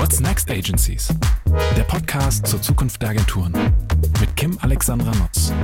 What's Next Agencies? Der Podcast zur Zukunft der Agenturen mit Kim Alexandra Nutz.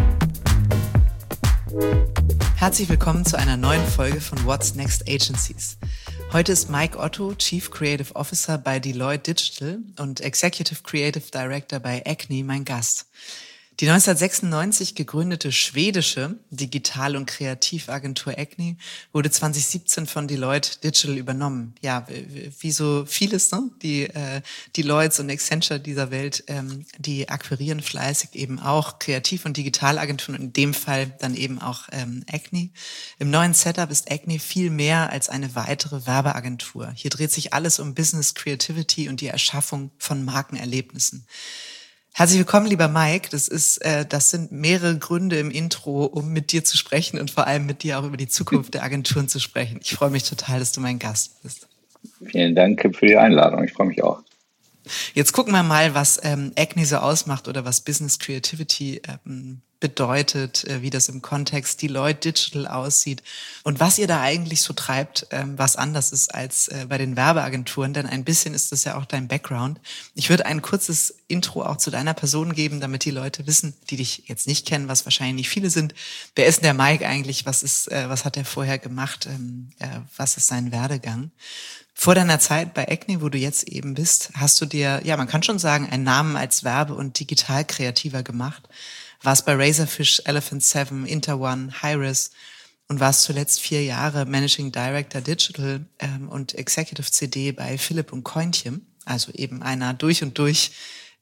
Herzlich willkommen zu einer neuen Folge von What's Next Agencies. Heute ist Mike Otto, Chief Creative Officer bei Deloitte Digital und Executive Creative Director bei Acne mein Gast. Die 1996 gegründete schwedische Digital- und Kreativagentur Acne wurde 2017 von Deloitte Digital übernommen. Ja, wie so vieles, ne? Die Deloittes und Accenture dieser Welt, die akquirieren fleißig eben auch Kreativ- und Digitalagenturen, in dem Fall dann eben auch Acne. Im neuen Setup ist Acne viel mehr als eine weitere Werbeagentur. Hier dreht sich alles um Business Creativity und die Erschaffung von Markenerlebnissen. Herzlich willkommen, lieber Mike. Das sind mehrere Gründe im Intro, um mit dir zu sprechen und vor allem mit dir auch über die Zukunft der Agenturen zu sprechen. Ich freue mich total, dass du mein Gast bist. Vielen Dank für die Einladung. Ich freue mich auch. Jetzt gucken wir mal, was Acne so ausmacht oder was Business Creativity bedeutet, wie das im Kontext Deloitte Digital aussieht und was ihr da eigentlich so treibt, was anders ist als bei den Werbeagenturen, denn ein bisschen ist das ja auch dein Background. Ich würde ein kurzes Intro auch zu deiner Person geben, damit die Leute wissen, die dich jetzt nicht kennen, was wahrscheinlich nicht viele sind. Wer ist denn der Mike eigentlich? Was hat er vorher gemacht? Was ist sein Werdegang? Vor deiner Zeit bei Acne, wo du jetzt eben bist, hast du dir, ja, man kann schon sagen, einen Namen als Werbe- und Digital-Kreativer gemacht. Warst bei Razorfish, Elephant 7, Interone, Hyris und warst zuletzt 4 Jahre Managing Director Digital und Executive CD bei Philipp und Cointje, also eben einer durch und durch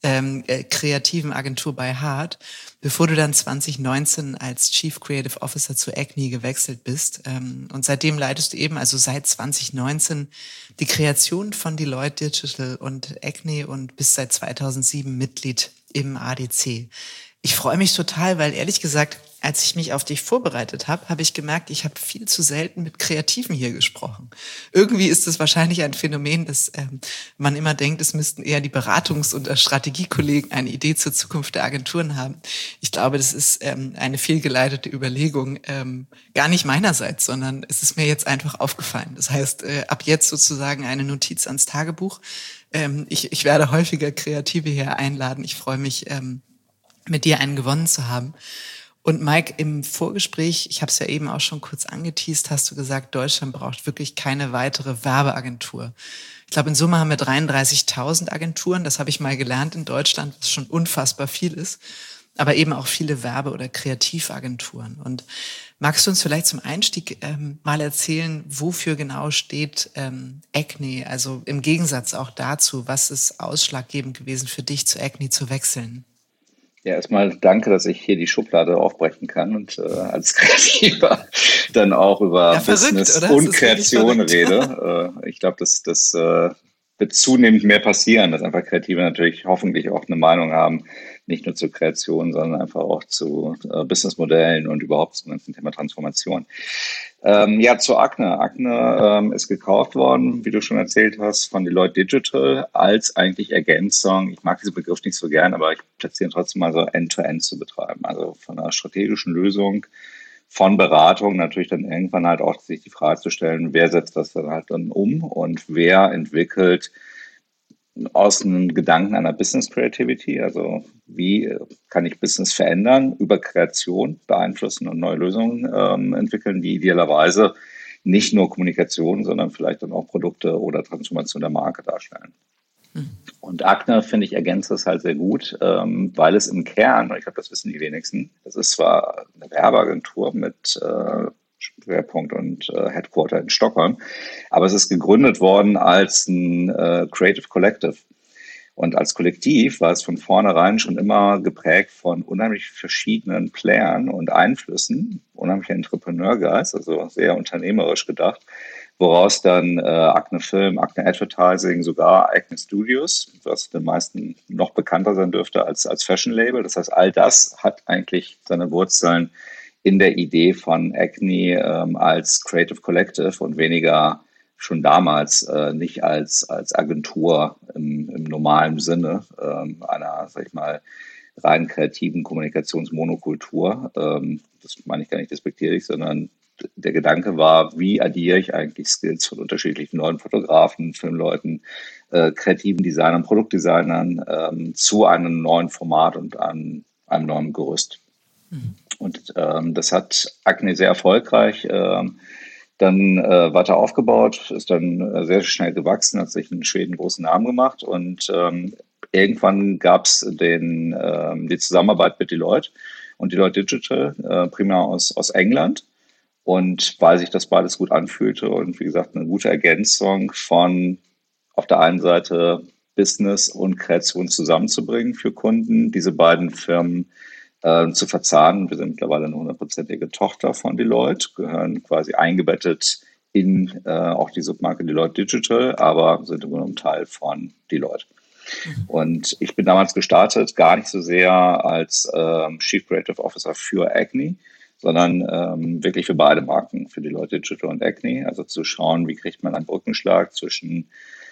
kreativen Agentur bei Hart, bevor du dann 2019 als Chief Creative Officer zu Acne gewechselt bist. Und seitdem leitest du eben, also seit 2019, die Kreation von Deloitte Digital und Acne und bist seit 2007 Mitglied im ADC. Ich freue mich total, weil ehrlich gesagt, als ich mich auf dich vorbereitet habe, habe ich gemerkt, ich habe viel zu selten mit Kreativen hier gesprochen. Irgendwie ist es wahrscheinlich ein Phänomen, dass man immer denkt, es müssten eher die Beratungs- und Strategiekollegen eine Idee zur Zukunft der Agenturen haben. Ich glaube, das ist eine fehlgeleitete Überlegung, gar nicht meinerseits, sondern es ist mir jetzt einfach aufgefallen. Das heißt, ab jetzt sozusagen eine Notiz ans Tagebuch. Ich werde häufiger Kreative hier einladen. Ich freue mich, mit dir einen gewonnen zu haben. Und Mike, im Vorgespräch, ich habe es ja eben auch schon kurz angeteast, hast du gesagt, Deutschland braucht wirklich keine weitere Werbeagentur. Ich glaube, in Summe haben wir 33.000 Agenturen, das habe ich mal gelernt in Deutschland, was schon unfassbar viel ist, aber eben auch viele Werbe- oder Kreativagenturen. Und magst du uns vielleicht zum Einstieg mal erzählen, wofür genau steht Acne, also im Gegensatz auch dazu, was ist ausschlaggebend gewesen für dich, zu Acne zu wechseln? Ja, erstmal danke, dass ich hier die Schublade aufbrechen kann und als Kreativer dann auch über Business und Kreation rede. Ich glaube, das wird zunehmend mehr passieren, dass einfach Kreative natürlich hoffentlich auch eine Meinung haben, nicht nur zur Kreation, sondern einfach auch zu Businessmodellen und überhaupt zum ganzen Thema Transformation. Zu Acne. Acne ist gekauft worden, wie du schon erzählt hast, von Deloitte Digital als eigentlich Ergänzung. Ich mag diesen Begriff nicht so gern, aber ich platziere ihn trotzdem mal so End-to-End zu betreiben. Also von einer strategischen Lösung, von Beratung natürlich dann irgendwann halt auch sich die Frage zu stellen, wer setzt das dann halt dann um und wer entwickelt aus einem Gedanken einer Business Creativity, also wie kann ich Business verändern, über Kreation beeinflussen und neue Lösungen entwickeln, die idealerweise nicht nur Kommunikation, sondern vielleicht dann auch Produkte oder Transformation der Marke darstellen. Und Acne, finde ich, ergänzt das halt sehr gut, weil es im Kern, und ich glaube, das wissen die wenigsten, das ist zwar eine Werbeagentur mit Schwerpunkt und Headquarter in Stockholm, aber es ist gegründet worden als ein Creative Collective. Und als Kollektiv war es von vornherein schon immer geprägt von unheimlich verschiedenen Playern und Einflüssen, unheimlicher Entrepreneurgeist, also sehr unternehmerisch gedacht, woraus dann Acne Film, Acne Advertising, sogar Acne Studios, was den meisten noch bekannter sein dürfte als Fashion Label. Das heißt, all das hat eigentlich seine Wurzeln in der Idee von Acne als Creative Collective und weniger schon damals nicht als Agentur im normalen Sinne einer, sag ich mal, rein kreativen Kommunikationsmonokultur. Das meine ich gar nicht despektierlich, sondern der Gedanke war, wie addiere ich eigentlich Skills von unterschiedlichen neuen Fotografen, Filmleuten, kreativen Designern, Produktdesignern zu einem neuen Format und einem neuen Gerüst. Und das hat Acne sehr erfolgreich dann weiter aufgebaut, ist dann sehr schnell gewachsen, hat sich in Schweden einen großen Namen gemacht und irgendwann gab es die Zusammenarbeit mit Deloitte und Deloitte Digital, primär aus England. Und weil sich das beides gut anfühlte und wie gesagt eine gute Ergänzung von auf der einen Seite Business und Kreation zusammenzubringen für Kunden, diese beiden Firmen zu verzahnen. Wir sind mittlerweile eine 100%ige Tochter von Deloitte, gehören quasi eingebettet in auch die Submarke Deloitte Digital, aber sind im Grunde Teil von Deloitte. Und ich bin damals gestartet, gar nicht so sehr als Chief Creative Officer für Acne, sondern wirklich für beide Marken, für Deloitte Digital und Acne. Also zu schauen, wie kriegt man einen Brückenschlag zwischen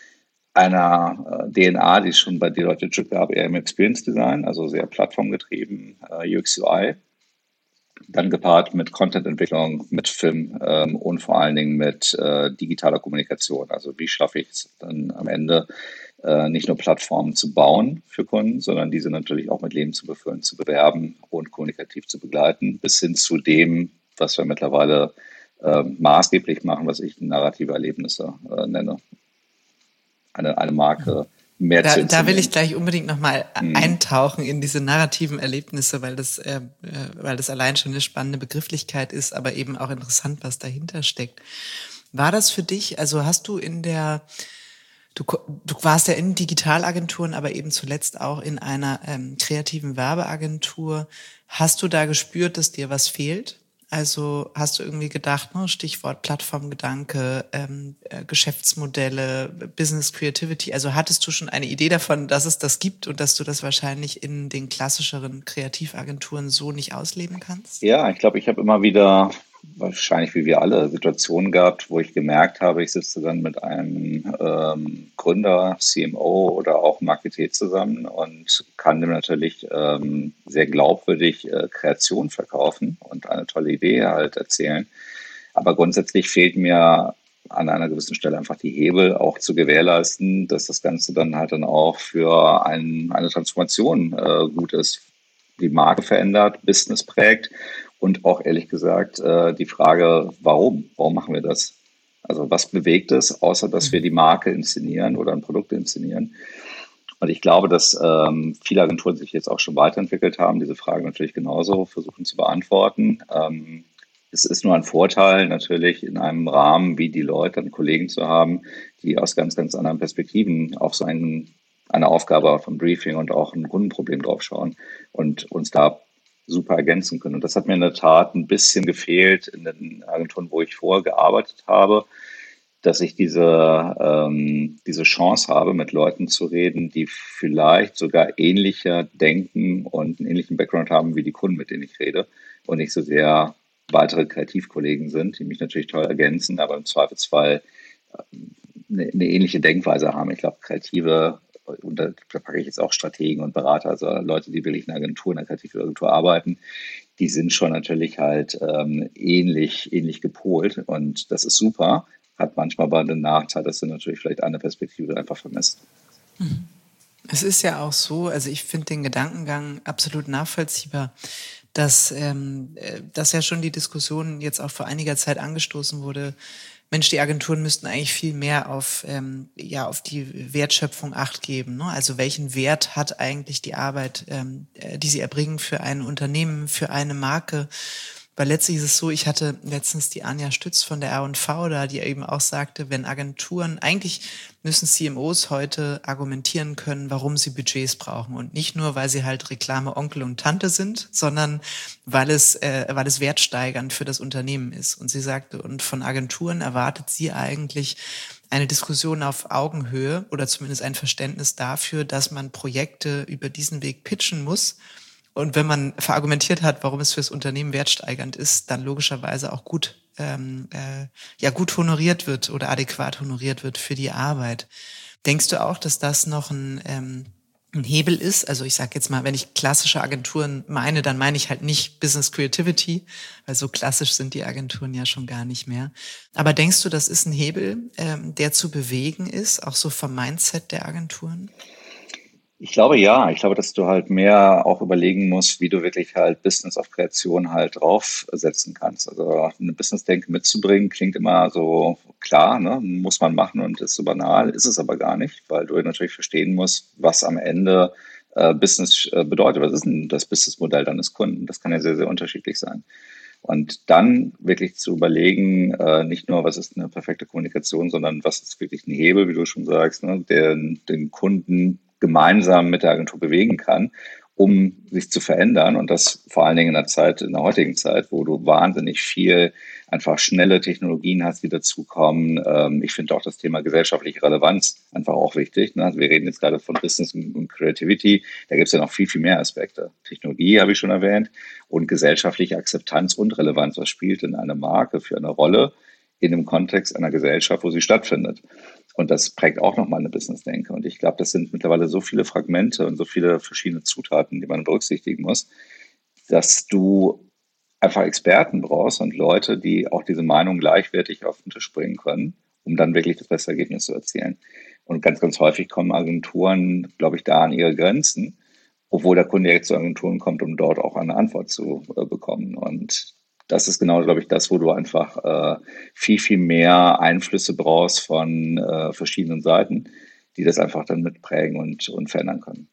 einer DNA, die es schon bei Deloitte Digital gab, eher im Experience Design, also sehr plattformgetrieben, UX, UI, dann gepaart mit Content-Entwicklung, mit Film und vor allen Dingen mit digitaler Kommunikation. Also wie schaffe ich es dann am Ende, nicht nur Plattformen zu bauen für Kunden, sondern diese natürlich auch mit Leben zu befüllen, zu bewerben und kommunikativ zu begleiten, bis hin zu dem, was wir mittlerweile maßgeblich machen, was ich narrative Erlebnisse nenne. Eine Marke mehr zu inszenieren. Da will ich gleich unbedingt nochmal eintauchen in diese narrativen Erlebnisse, weil das allein schon eine spannende Begrifflichkeit ist, aber eben auch interessant, was dahinter steckt. War das für dich, also hast du du warst ja in Digitalagenturen, aber eben zuletzt auch in einer kreativen Werbeagentur. Hast du da gespürt, dass dir was fehlt? Also hast du irgendwie gedacht, Stichwort Plattformgedanke, Geschäftsmodelle, Business Creativity, also hattest du schon eine Idee davon, dass es das gibt und dass du das wahrscheinlich in den klassischeren Kreativagenturen so nicht ausleben kannst? Ja, ich glaube, ich habe immer wieder, wahrscheinlich wie wir alle, Situationen gehabt, wo ich gemerkt habe, ich sitze dann mit einem Gründer, CMO oder auch Marketeer zusammen und kann dem natürlich sehr glaubwürdig Kreation verkaufen und eine tolle Idee halt erzählen. Aber grundsätzlich fehlt mir an einer gewissen Stelle einfach die Hebel, auch zu gewährleisten, dass das Ganze dann halt dann auch für eine Transformation gut ist, die Marke verändert, Business prägt. Und auch ehrlich gesagt die Frage, warum? Warum machen wir das? Also was bewegt es, außer dass wir die Marke inszenieren oder ein Produkt inszenieren? Und ich glaube, dass viele Agenturen sich jetzt auch schon weiterentwickelt haben, diese Frage natürlich genauso versuchen zu beantworten. Es ist nur ein Vorteil natürlich in einem Rahmen wie Deloitte dann Kollegen zu haben, die aus ganz, ganz anderen Perspektiven auf so eine Aufgabe vom Briefing und auch ein Kundenproblem draufschauen und uns da super ergänzen können. Und das hat mir in der Tat ein bisschen gefehlt in den Agenturen, wo ich vorher gearbeitet habe, dass ich diese Chance habe, mit Leuten zu reden, die vielleicht sogar ähnlicher denken und einen ähnlichen Background haben wie die Kunden, mit denen ich rede und nicht so sehr weitere Kreativkollegen sind, die mich natürlich toll ergänzen, aber im Zweifelsfall eine ähnliche Denkweise haben. Ich glaube, Kreative, und da packe ich jetzt auch Strategen und Berater, also Leute, die wirklich in einer Kreativagentur arbeiten, die sind schon natürlich halt ähnlich gepolt und das ist super, hat manchmal aber den Nachteil, dass du natürlich vielleicht eine Perspektive einfach vermisst. Es ist ja auch so, also ich finde den Gedankengang absolut nachvollziehbar, dass ja schon die Diskussion jetzt auch vor einiger Zeit angestoßen wurde, Mensch, die Agenturen müssten eigentlich viel mehr auf die Wertschöpfung Acht geben. Ne? Also welchen Wert hat eigentlich die Arbeit, die sie erbringen für ein Unternehmen, für eine Marke? Weil letztlich ist es so, ich hatte letztens die Anja Stütz von der R&V da, die eben auch sagte, wenn Agenturen, eigentlich müssen CMOs heute argumentieren können, warum sie Budgets brauchen. Und nicht nur, weil sie halt Reklame Onkel und Tante sind, sondern weil es wertsteigernd für das Unternehmen ist. Und sie sagte, und von Agenturen erwartet sie eigentlich eine Diskussion auf Augenhöhe oder zumindest ein Verständnis dafür, dass man Projekte über diesen Weg pitchen muss. Und wenn man verargumentiert hat, warum es fürs Unternehmen wertsteigernd ist, dann logischerweise auch gut honoriert wird oder adäquat honoriert wird für die Arbeit. Denkst du auch, dass das noch ein ein Hebel ist. Also ich sage jetzt mal, wenn ich klassische Agenturen meine, dann meine ich halt nicht Business Creativity, weil so klassisch sind die Agenturen ja schon gar nicht mehr. Aber denkst du, das ist ein Hebel, der zu bewegen ist, auch so vom Mindset der Agenturen? Ich glaube ja. Ich glaube, dass du halt mehr auch überlegen musst, wie du wirklich halt Business auf Kreation halt draufsetzen kannst. Also eine Business-Denke mitzubringen, klingt immer so klar, ne? Muss man machen und ist so banal, ist es aber gar nicht, weil du natürlich verstehen musst, was am Ende Business bedeutet. Was ist denn das Businessmodell deines Kunden? Das kann ja sehr, sehr unterschiedlich sein. Und dann wirklich zu überlegen, nicht nur, was ist eine perfekte Kommunikation, sondern was ist wirklich ein Hebel, wie du schon sagst, ne, der den Kunden gemeinsam mit der Agentur bewegen kann, um sich zu verändern. Und das vor allen Dingen in der heutigen Zeit, wo du wahnsinnig viel einfach schnelle Technologien hast, die dazukommen. Ich finde auch das Thema gesellschaftliche Relevanz einfach auch wichtig. Ne? Also wir reden jetzt gerade von Business und Creativity. Da gibt es ja noch viel, viel mehr Aspekte. Technologie habe ich schon erwähnt und gesellschaftliche Akzeptanz und Relevanz. Was spielt denn eine Marke für eine Rolle in dem Kontext einer Gesellschaft, wo sie stattfindet? Und das prägt auch nochmal eine Business-Denke. Und ich glaube, das sind mittlerweile so viele Fragmente und so viele verschiedene Zutaten, die man berücksichtigen muss, dass du einfach Experten brauchst und Leute, die auch diese Meinung gleichwertig auf den Tisch bringen können, um dann wirklich das beste Ergebnis zu erzielen. Und ganz, ganz häufig kommen Agenturen, glaube ich, da an ihre Grenzen, obwohl der Kunde direkt zu Agenturen kommt, um dort auch eine Antwort zu bekommen. Und das ist genau, glaube ich, das, wo du einfach viel, viel mehr Einflüsse brauchst von verschiedenen Seiten, die das einfach dann mitprägen und verändern können.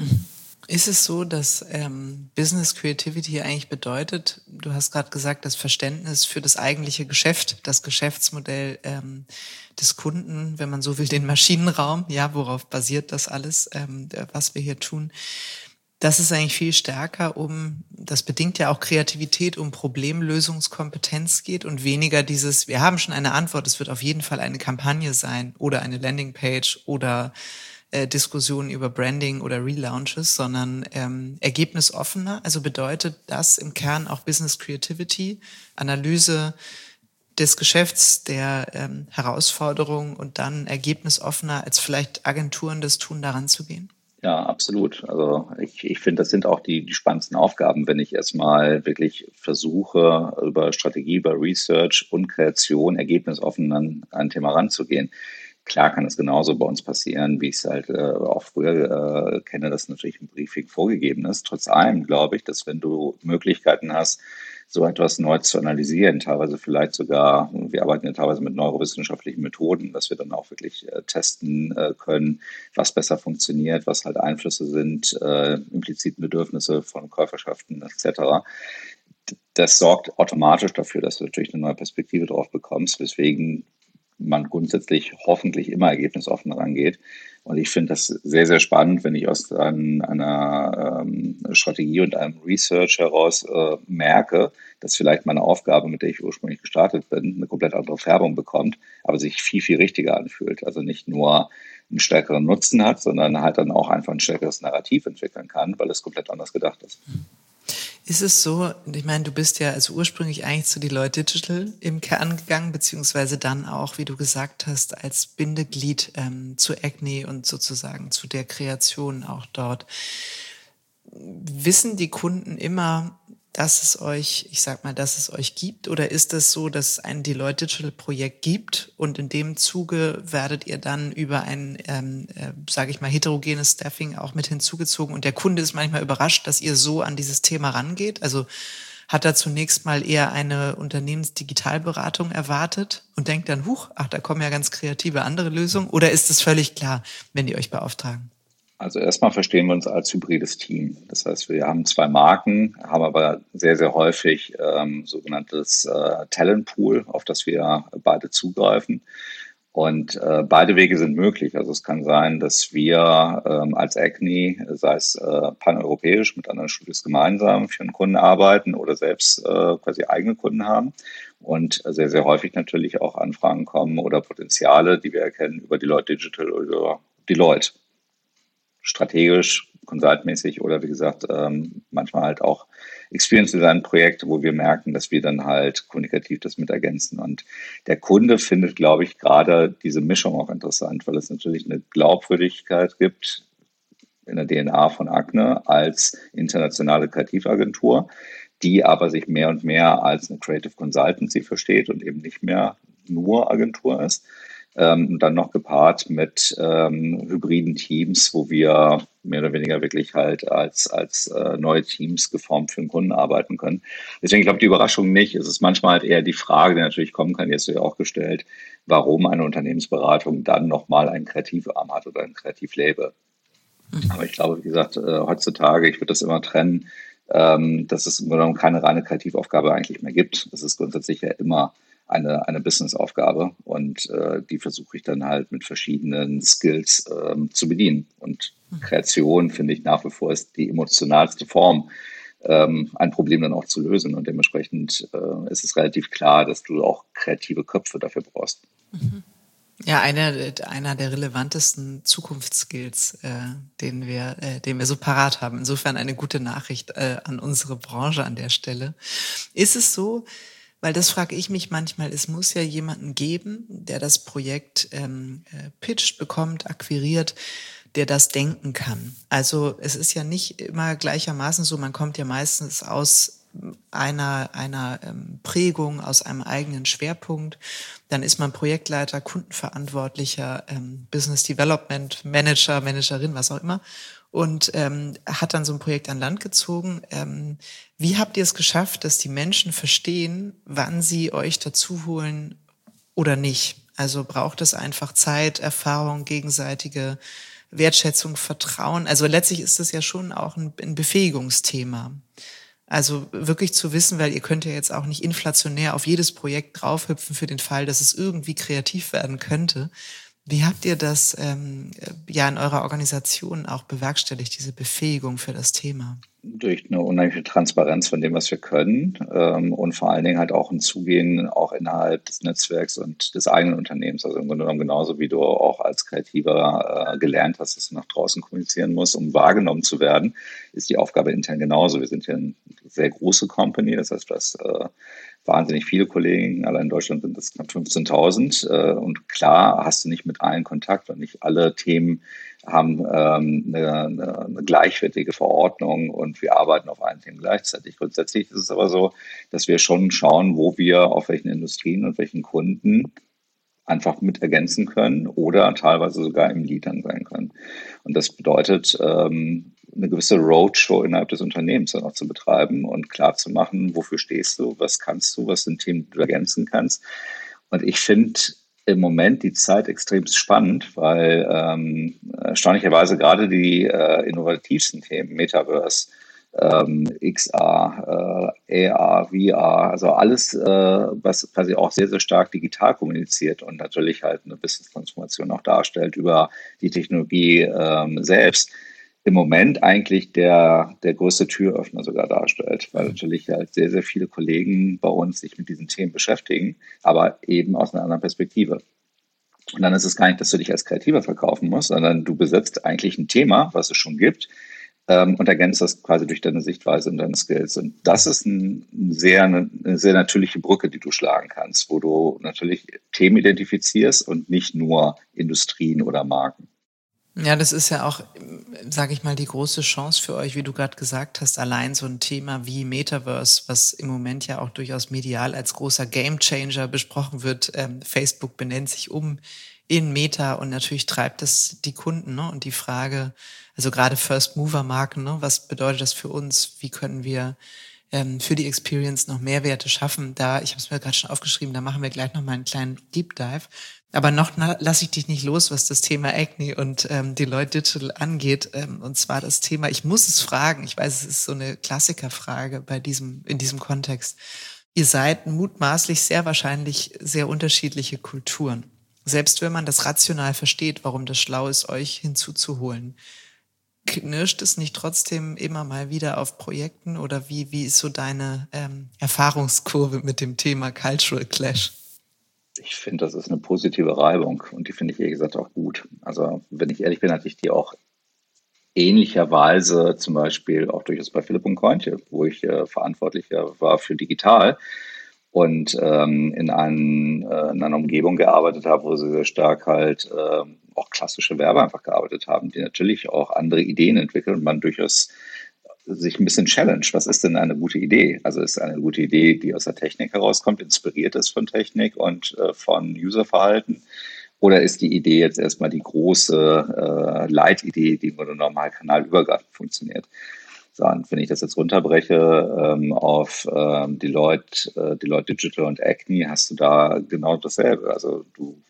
Ist es so, dass Business Creativity eigentlich bedeutet, du hast gerade gesagt, das Verständnis für das eigentliche Geschäft, das Geschäftsmodell des Kunden, wenn man so will, den Maschinenraum, ja, worauf basiert das alles, was wir hier tun? Das ist eigentlich viel stärker das bedingt ja auch Kreativität, um Problemlösungskompetenz geht und weniger dieses, wir haben schon eine Antwort, es wird auf jeden Fall eine Kampagne sein oder eine Landingpage oder Diskussionen über Branding oder Relaunches, sondern ergebnisoffener. Also bedeutet das im Kern auch Business Creativity, Analyse des Geschäfts, der Herausforderungen und dann ergebnisoffener, als vielleicht Agenturen das tun, daran zu gehen? Ja, absolut. Also ich finde, das sind auch die spannendsten Aufgaben, wenn ich erstmal wirklich versuche, über Strategie, über Research und Kreation ergebnisoffen an ein Thema ranzugehen. Klar kann es genauso bei uns passieren, wie ich es halt auch früher kenne, dass natürlich im Briefing vorgegeben ist. Trotz allem glaube ich, dass wenn du Möglichkeiten hast, so etwas neu zu analysieren, teilweise vielleicht sogar, wir arbeiten ja teilweise mit neurowissenschaftlichen Methoden, dass wir dann auch wirklich testen können, was besser funktioniert, was halt Einflüsse sind, impliziten Bedürfnisse von Käuferschaften etc. Das sorgt automatisch dafür, dass du natürlich eine neue Perspektive drauf bekommst, weswegen man grundsätzlich hoffentlich immer ergebnisoffen rangeht. Und ich finde das sehr, sehr spannend, wenn ich aus einer Strategie und einem Research heraus merke, dass vielleicht meine Aufgabe, mit der ich ursprünglich gestartet bin, eine komplett andere Färbung bekommt, aber sich viel, viel richtiger anfühlt. Also nicht nur einen stärkeren Nutzen hat, sondern halt dann auch einfach ein stärkeres Narrativ entwickeln kann, weil es komplett anders gedacht ist. Ist es so, ich meine, du bist ja also ursprünglich eigentlich zu Deloitte Digital im Kern gegangen, beziehungsweise dann auch, wie du gesagt hast, als Bindeglied zu Acne und sozusagen zu der Kreation auch dort. Wissen die Kunden immer, dass es euch, dass es euch gibt? Oder ist es so, dass es ein Deloitte Digital Projekt gibt und in dem Zuge werdet ihr dann über ein, heterogenes Staffing auch mit hinzugezogen und der Kunde ist manchmal überrascht, dass ihr so an dieses Thema rangeht? Also hat er zunächst mal eher eine Unternehmensdigitalberatung erwartet und denkt dann, da kommen ja ganz kreative andere Lösungen? Oder ist es völlig klar, wenn die euch beauftragen? Also erstmal verstehen wir uns als hybrides Team. Das heißt, wir haben 2 Marken, haben aber sehr, sehr häufig sogenanntes Talentpool, auf das wir beide zugreifen. Und beide Wege sind möglich. Also es kann sein, dass wir als Acne, sei es paneuropäisch mit anderen Studios gemeinsam für einen Kunden arbeiten oder selbst quasi eigene Kunden haben. Und sehr, sehr häufig natürlich auch Anfragen kommen oder Potenziale, die wir erkennen über Deloitte Digital oder über Deloitte. Strategisch, consultmäßig oder wie gesagt, manchmal halt auch Experience Design Projekte, wo wir merken, dass wir dann halt kommunikativ das mit ergänzen. Und der Kunde findet, glaube ich, gerade diese Mischung auch interessant, weil es natürlich eine Glaubwürdigkeit gibt, in der DNA von Acne als internationale Kreativagentur, die aber sich mehr und mehr als eine Creative Consultancy versteht und eben nicht mehr nur Agentur ist. Und dann noch gepaart mit hybriden Teams, wo wir mehr oder weniger wirklich halt als neue Teams geformt für den Kunden arbeiten können. Deswegen glaube ich, die Überraschung nicht. Es ist manchmal halt eher die Frage, die natürlich kommen kann, die hast du ja auch gestellt, warum eine Unternehmensberatung dann nochmal einen Kreativarm hat oder ein Kreativlabel. Aber ich glaube, wie gesagt, heutzutage, ich würde das immer trennen, dass es im Grunde genommen keine reine Kreativaufgabe eigentlich mehr gibt. Das ist grundsätzlich ja immer eine Businessaufgabe und die versuche ich dann halt mit verschiedenen Skills zu bedienen. Und Kreation, finde ich, nach wie vor ist die emotionalste Form, ein Problem dann auch zu lösen. Und dementsprechend ist es relativ klar, dass du auch kreative Köpfe dafür brauchst. Ja, einer der relevantesten Zukunftsskills, den wir so parat haben. Insofern eine gute Nachricht an unsere Branche an der Stelle. Ist es so, weil das frage ich mich manchmal, es muss ja jemanden geben, der das Projekt pitcht, bekommt, akquiriert, der das denken kann. Also es ist ja nicht immer gleichermaßen so, man kommt ja meistens aus einer Prägung, aus einem eigenen Schwerpunkt. Dann ist man Projektleiter, Kundenverantwortlicher, Business Development Manager, Managerin, was auch immer. Und hat dann so ein Projekt an Land gezogen. Wie habt ihr es geschafft, dass die Menschen verstehen, wann sie euch dazu holen oder nicht? Also braucht es einfach Zeit, Erfahrung, gegenseitige Wertschätzung, Vertrauen? Also letztlich ist das ja schon auch ein Befähigungsthema. Also wirklich zu wissen, weil ihr könnt ja jetzt auch nicht inflationär auf jedes Projekt draufhüpfen für den Fall, dass es irgendwie kreativ werden könnte. Wie habt ihr das in eurer Organisation auch bewerkstelligt, diese Befähigung für das Thema? Durch eine unheimliche Transparenz von dem, was wir können und vor allen Dingen halt auch ein Zugehen auch innerhalb des Netzwerks und des eigenen Unternehmens. Also im Grunde genommen genauso wie du auch als Kreativer gelernt hast, dass du nach draußen kommunizieren musst, um wahrgenommen zu werden, ist die Aufgabe intern genauso. Wir sind hier eine sehr große Company, das heißt, du hast wahnsinnig viele Kollegen, allein in Deutschland sind das knapp 15.000 und klar hast du nicht mit allen Kontakt und nicht alle Themen haben eine gleichwertige Verordnung und wir arbeiten auf allen Themen gleichzeitig. Grundsätzlich ist es aber so, dass wir schon schauen, wo wir auf welchen Industrien und welchen Kunden einfach mit ergänzen können oder teilweise sogar im Lead dann sein können. Und das bedeutet, eine gewisse Roadshow innerhalb des Unternehmens dann auch zu betreiben und klar zu machen, wofür stehst du, was kannst du, was sind Themen, die du ergänzen kannst. Und ich finde im Moment die Zeit extrem spannend, weil erstaunlicherweise gerade die innovativsten Themen, Metaverse, XR, AR, VR, also alles, was quasi auch sehr, sehr stark digital kommuniziert und natürlich halt eine Business-Transformation auch darstellt über die Technologie selbst, im Moment eigentlich der größte Türöffner sogar darstellt, weil natürlich halt sehr, sehr viele Kollegen bei uns sich mit diesen Themen beschäftigen, aber eben aus einer anderen Perspektive. Und dann ist es gar nicht, dass du dich als Kreativer verkaufen musst, sondern du besetzt eigentlich ein Thema, was es schon gibt, und ergänzt das quasi durch deine Sichtweise und deine Skills. Und das ist eine sehr natürliche Brücke, die du schlagen kannst, wo du natürlich Themen identifizierst und nicht nur Industrien oder Marken. Ja, das ist ja auch, sage ich mal, die große Chance für euch, wie du gerade gesagt hast, allein so ein Thema wie Metaverse, was im Moment ja auch durchaus medial als großer Gamechanger besprochen wird. Facebook benennt sich um in Meta und natürlich treibt das die Kunden, ne? Und die Frage, also gerade First-Mover-Marken, ne? Was bedeutet das für uns? Wie können wir für die Experience noch Mehrwerte schaffen? Da, ich habe es mir gerade schon aufgeschrieben, da machen wir gleich noch mal einen kleinen Deep Dive. Aber noch lasse ich dich nicht los, was das Thema Acne und Deloitte Digital angeht. Und zwar das Thema, ich muss es fragen, ich weiß, es ist so eine Klassikerfrage in diesem Kontext. Ihr seid mutmaßlich sehr wahrscheinlich sehr unterschiedliche Kulturen. Selbst wenn man das rational versteht, warum das schlau ist, euch hinzuzuholen. Knirscht es nicht trotzdem immer mal wieder auf Projekten oder wie ist so deine Erfahrungskurve mit dem Thema Cultural Clash? Ich finde, das ist eine positive Reibung und die finde ich ehrlich gesagt auch gut. Also wenn ich ehrlich bin, hatte ich die auch ähnlicherweise zum Beispiel auch durchaus bei Philipp und Kointje, wo ich Verantwortlicher war für digital. und in einer Umgebung gearbeitet habe, wo sie sehr stark halt auch klassische Werber einfach gearbeitet haben, die natürlich auch andere Ideen entwickeln und man durchaus sich ein bisschen challenge. Was ist denn eine gute Idee? Also ist eine gute Idee, die aus der Technik herauskommt, inspiriert ist von Technik und von Userverhalten? Oder ist die Idee jetzt erstmal die große Leitidee, die nur normal kanalübergreifend funktioniert? So, und wenn ich das jetzt runterbreche auf Deloitte Digital und Acne, hast du da genau dasselbe. Also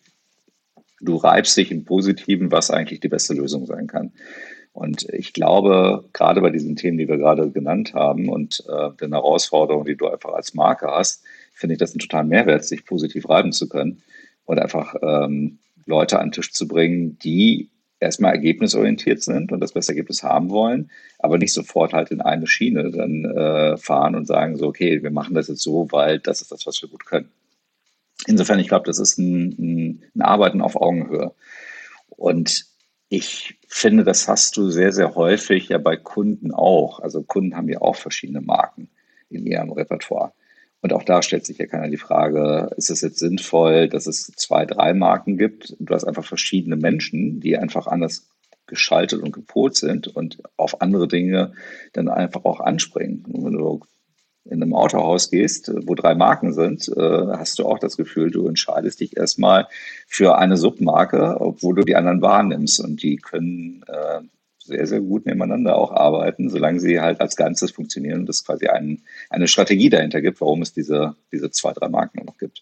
du reibst dich im Positiven, was eigentlich die beste Lösung sein kann. Und ich glaube, gerade bei diesen Themen, die wir gerade genannt haben und den Herausforderungen, die du einfach als Marke hast, finde ich das einen totalen Mehrwert, sich positiv reiben zu können und einfach Leute an den Tisch zu bringen, die erstmal ergebnisorientiert sind und das beste Ergebnis haben wollen, aber nicht sofort halt in eine Schiene dann fahren und sagen so, okay, wir machen das jetzt so, weil das ist das, was wir gut können. Insofern, ich glaube, das ist ein Arbeiten auf Augenhöhe. Und ich finde, das hast du sehr, sehr häufig ja bei Kunden auch. Also Kunden haben ja auch verschiedene Marken in ihrem Repertoire. Und auch da stellt sich ja keiner die Frage, ist es jetzt sinnvoll, dass es 2, 3 Marken gibt? Du hast einfach verschiedene Menschen, die einfach anders geschaltet und gepolt sind und auf andere Dinge dann einfach auch anspringen. Und wenn du in einem Autohaus gehst, wo 3 Marken sind, hast du auch das Gefühl, du entscheidest dich erstmal für eine Submarke, obwohl du die anderen wahrnimmst. Und die können sehr, sehr gut nebeneinander auch arbeiten, solange sie halt als Ganzes funktionieren und es quasi eine Strategie dahinter gibt, warum es diese 2, 3 Marken noch gibt.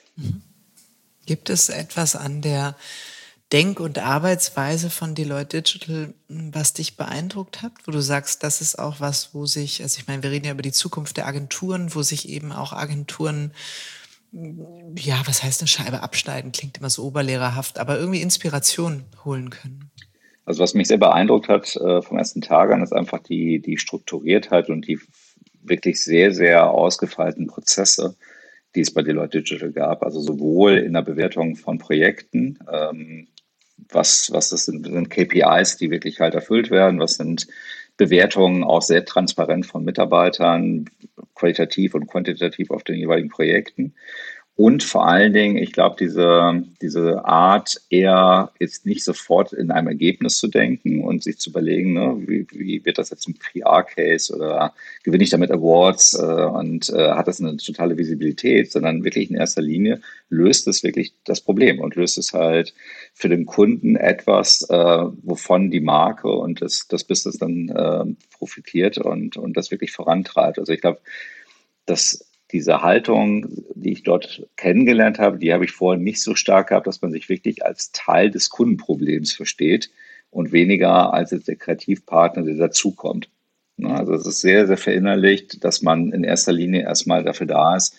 Gibt es etwas an der Denk- und Arbeitsweise von Deloitte Digital, was dich beeindruckt hat, wo du sagst, das ist auch was, wo sich, also ich meine, wir reden ja über die Zukunft der Agenturen, wo sich eben auch Agenturen, ja, was heißt eine Scheibe abschneiden, klingt immer so oberlehrerhaft, aber irgendwie Inspiration holen können? Also was mich sehr beeindruckt hat vom ersten Tag an, ist einfach die Strukturiertheit und die wirklich sehr, sehr ausgefeilten Prozesse, die es bei Deloitte Digital gab. Also sowohl in der Bewertung von Projekten, was das sind KPIs, die wirklich halt erfüllt werden, was sind Bewertungen auch sehr transparent von Mitarbeitern, qualitativ und quantitativ auf den jeweiligen Projekten. Und vor allen Dingen, ich glaube, diese Art, eher jetzt nicht sofort in einem Ergebnis zu denken und sich zu überlegen, ne, wie wird das jetzt ein PR-Case oder gewinne ich damit Awards und hat das eine totale Visibilität, sondern wirklich in erster Linie löst es wirklich das Problem und löst es halt für den Kunden etwas, wovon die Marke und das Business dann profitiert und das wirklich vorantreibt. Also ich glaube, dass diese Haltung, die ich dort kennengelernt habe, die habe ich vorher nicht so stark gehabt, dass man sich wirklich als Teil des Kundenproblems versteht und weniger als jetzt der Kreativpartner, der dazukommt. Also es ist sehr, sehr verinnerlicht, dass man in erster Linie erstmal dafür da ist,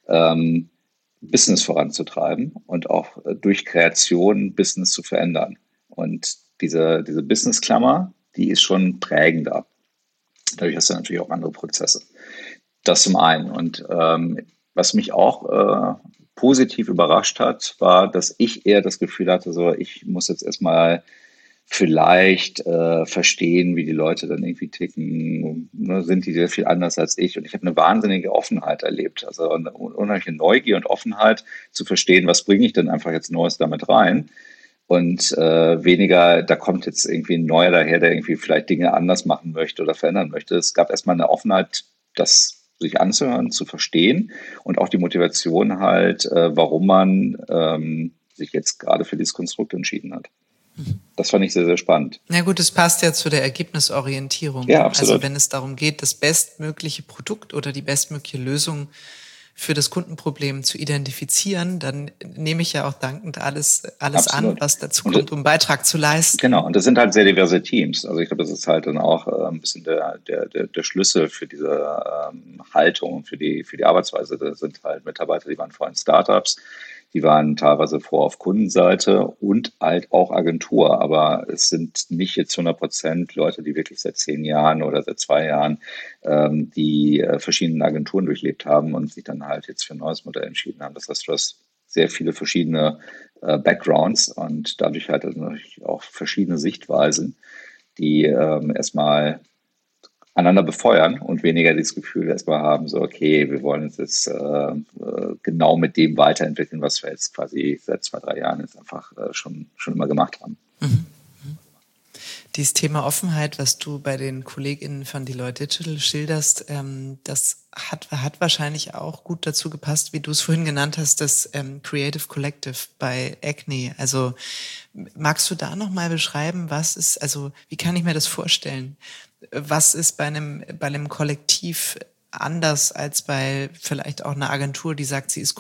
Business voranzutreiben und auch durch Kreation Business zu verändern. Und diese Business-Klammer, die ist schon prägender. Dadurch hast du natürlich auch andere Prozesse. Das zum einen. Und was mich auch positiv überrascht hat, war, dass ich eher das Gefühl hatte, so ich muss jetzt erstmal vielleicht verstehen, wie die Leute dann irgendwie ticken. Ne, sind die sehr viel anders als ich? Und ich habe eine wahnsinnige Offenheit erlebt. Also eine unheimliche Neugier und Offenheit zu verstehen, was bringe ich denn einfach jetzt Neues damit rein? Und weniger, da kommt jetzt irgendwie ein Neuer daher, der irgendwie vielleicht Dinge anders machen möchte oder verändern möchte. Es gab erstmal eine Offenheit, das sich anzuhören, zu verstehen und auch die Motivation halt, warum man sich jetzt gerade für dieses Konstrukt entschieden hat. Das fand ich sehr, sehr spannend. Na gut, es passt ja zu der Ergebnisorientierung. Ja, absolut. Also wenn es darum geht, das bestmögliche Produkt oder die bestmögliche Lösung für das Kundenproblem zu identifizieren, dann nehme ich ja auch dankend alles an, was dazu kommt, um einen Beitrag zu leisten. Genau, und das sind halt sehr diverse Teams. Also ich glaube, das ist halt dann auch ein bisschen der Schlüssel für diese Haltung und für die Arbeitsweise. Das sind halt Mitarbeiter, die waren vorhin in Startups, die waren teilweise vor auf Kundenseite und halt auch Agentur. Aber es sind nicht jetzt 100% Leute, die wirklich seit 10 Jahren oder seit 2 Jahren die verschiedenen Agenturen durchlebt haben und sich dann halt jetzt für ein neues Modell entschieden haben. Das heißt, du hast sehr viele verschiedene Backgrounds und dadurch halt natürlich auch verschiedene Sichtweisen, die erstmal einander befeuern und weniger das Gefühl erstmal haben, so okay, wir wollen uns jetzt genau mit dem weiterentwickeln, was wir jetzt quasi seit 2-3 Jahren jetzt einfach schon immer gemacht haben. Mhm. Dieses Thema Offenheit, was du bei den KollegInnen von Deloitte Digital schilderst, das hat wahrscheinlich auch gut dazu gepasst, wie du es vorhin genannt hast, das Creative Collective bei Acne. Also magst du da nochmal beschreiben, wie kann ich mir das vorstellen? Was ist bei einem Kollektiv anders als bei vielleicht auch einer Agentur, die sagt, sie ist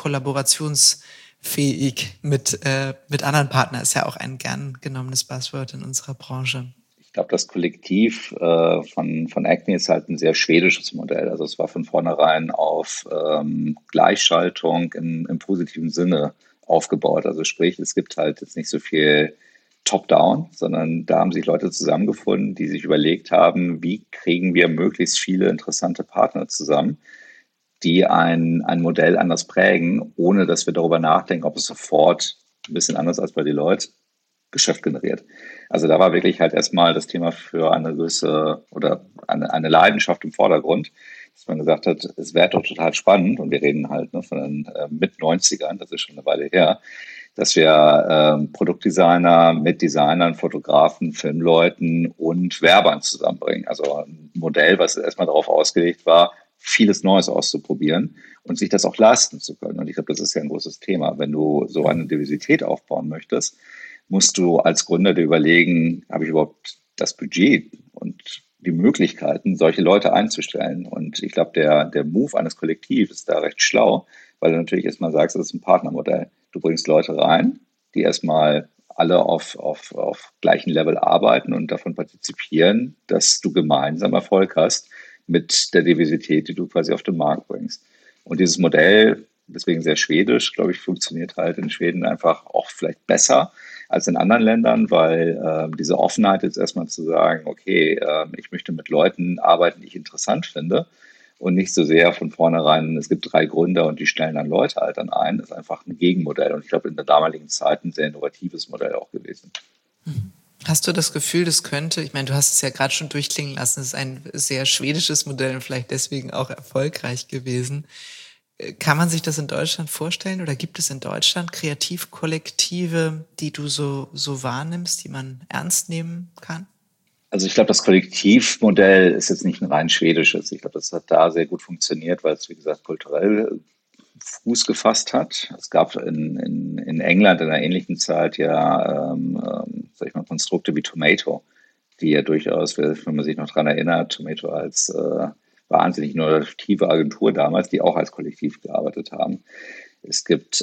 kollaborationsfähig mit anderen Partnern? Ist ja auch ein gern genommenes Buzzword in unserer Branche. Ich glaube, das Kollektiv von Acne ist halt ein sehr schwedisches Modell. Also es war von vornherein auf Gleichschaltung im positiven Sinne aufgebaut. Also sprich, es gibt halt jetzt nicht so viel Top-down, sondern da haben sich Leute zusammengefunden, die sich überlegt haben, wie kriegen wir möglichst viele interessante Partner zusammen, die ein Modell anders prägen, ohne dass wir darüber nachdenken, ob es sofort ein bisschen anders als bei Deloitte Geschäft generiert. Also da war wirklich halt erstmal das Thema für eine gewisse oder eine Leidenschaft im Vordergrund, dass man gesagt hat, es wäre doch total spannend, und wir reden halt von den Mit-90ern, das ist schon eine Weile her, dass wir Produktdesigner mit Designern, Fotografen, Filmleuten und Werbern zusammenbringen. Also ein Modell, was erstmal darauf ausgelegt war, vieles Neues auszuprobieren und sich das auch leisten zu können. Und ich glaube, das ist ja ein großes Thema. Wenn du so eine Diversität aufbauen möchtest, musst du als Gründer dir überlegen, habe ich überhaupt das Budget und die Möglichkeiten, solche Leute einzustellen? Und ich glaube, der Move eines Kollektivs ist da recht schlau, weil du natürlich erstmal sagst, das ist ein Partnermodell. Du bringst Leute rein, die erstmal alle auf gleichem Level arbeiten und davon partizipieren, dass du gemeinsam Erfolg hast mit der Diversität, die du quasi auf den Markt bringst. Und dieses Modell, deswegen sehr schwedisch, glaube ich, funktioniert halt in Schweden einfach auch vielleicht besser als in anderen Ländern, weil diese Offenheit jetzt erstmal zu sagen, okay, ich möchte mit Leuten arbeiten, die ich interessant finde, und nicht so sehr von vornherein, es gibt 3 Gründer und die stellen dann Leute halt dann ein, das ist einfach ein Gegenmodell. Und ich glaube, in der damaligen Zeit ein sehr innovatives Modell auch gewesen. Hast du das Gefühl, das könnte, ich meine, du hast es ja gerade schon durchklingen lassen, es ist ein sehr schwedisches Modell und vielleicht deswegen auch erfolgreich gewesen. Kann man sich das in Deutschland vorstellen, oder gibt es in Deutschland Kreativkollektive, die du so wahrnimmst, die man ernst nehmen kann? Also ich glaube, das Kollektivmodell ist jetzt nicht ein rein schwedisches. Ich glaube, das hat da sehr gut funktioniert, weil es, wie gesagt, kulturell Fuß gefasst hat. Es gab in England in einer ähnlichen Zeit ja, sag ich mal, Konstrukte wie Tomato, die ja durchaus, wenn man sich noch dran erinnert, Tomato als wahnsinnig innovative Agentur damals, die auch als Kollektiv gearbeitet haben. Es gibt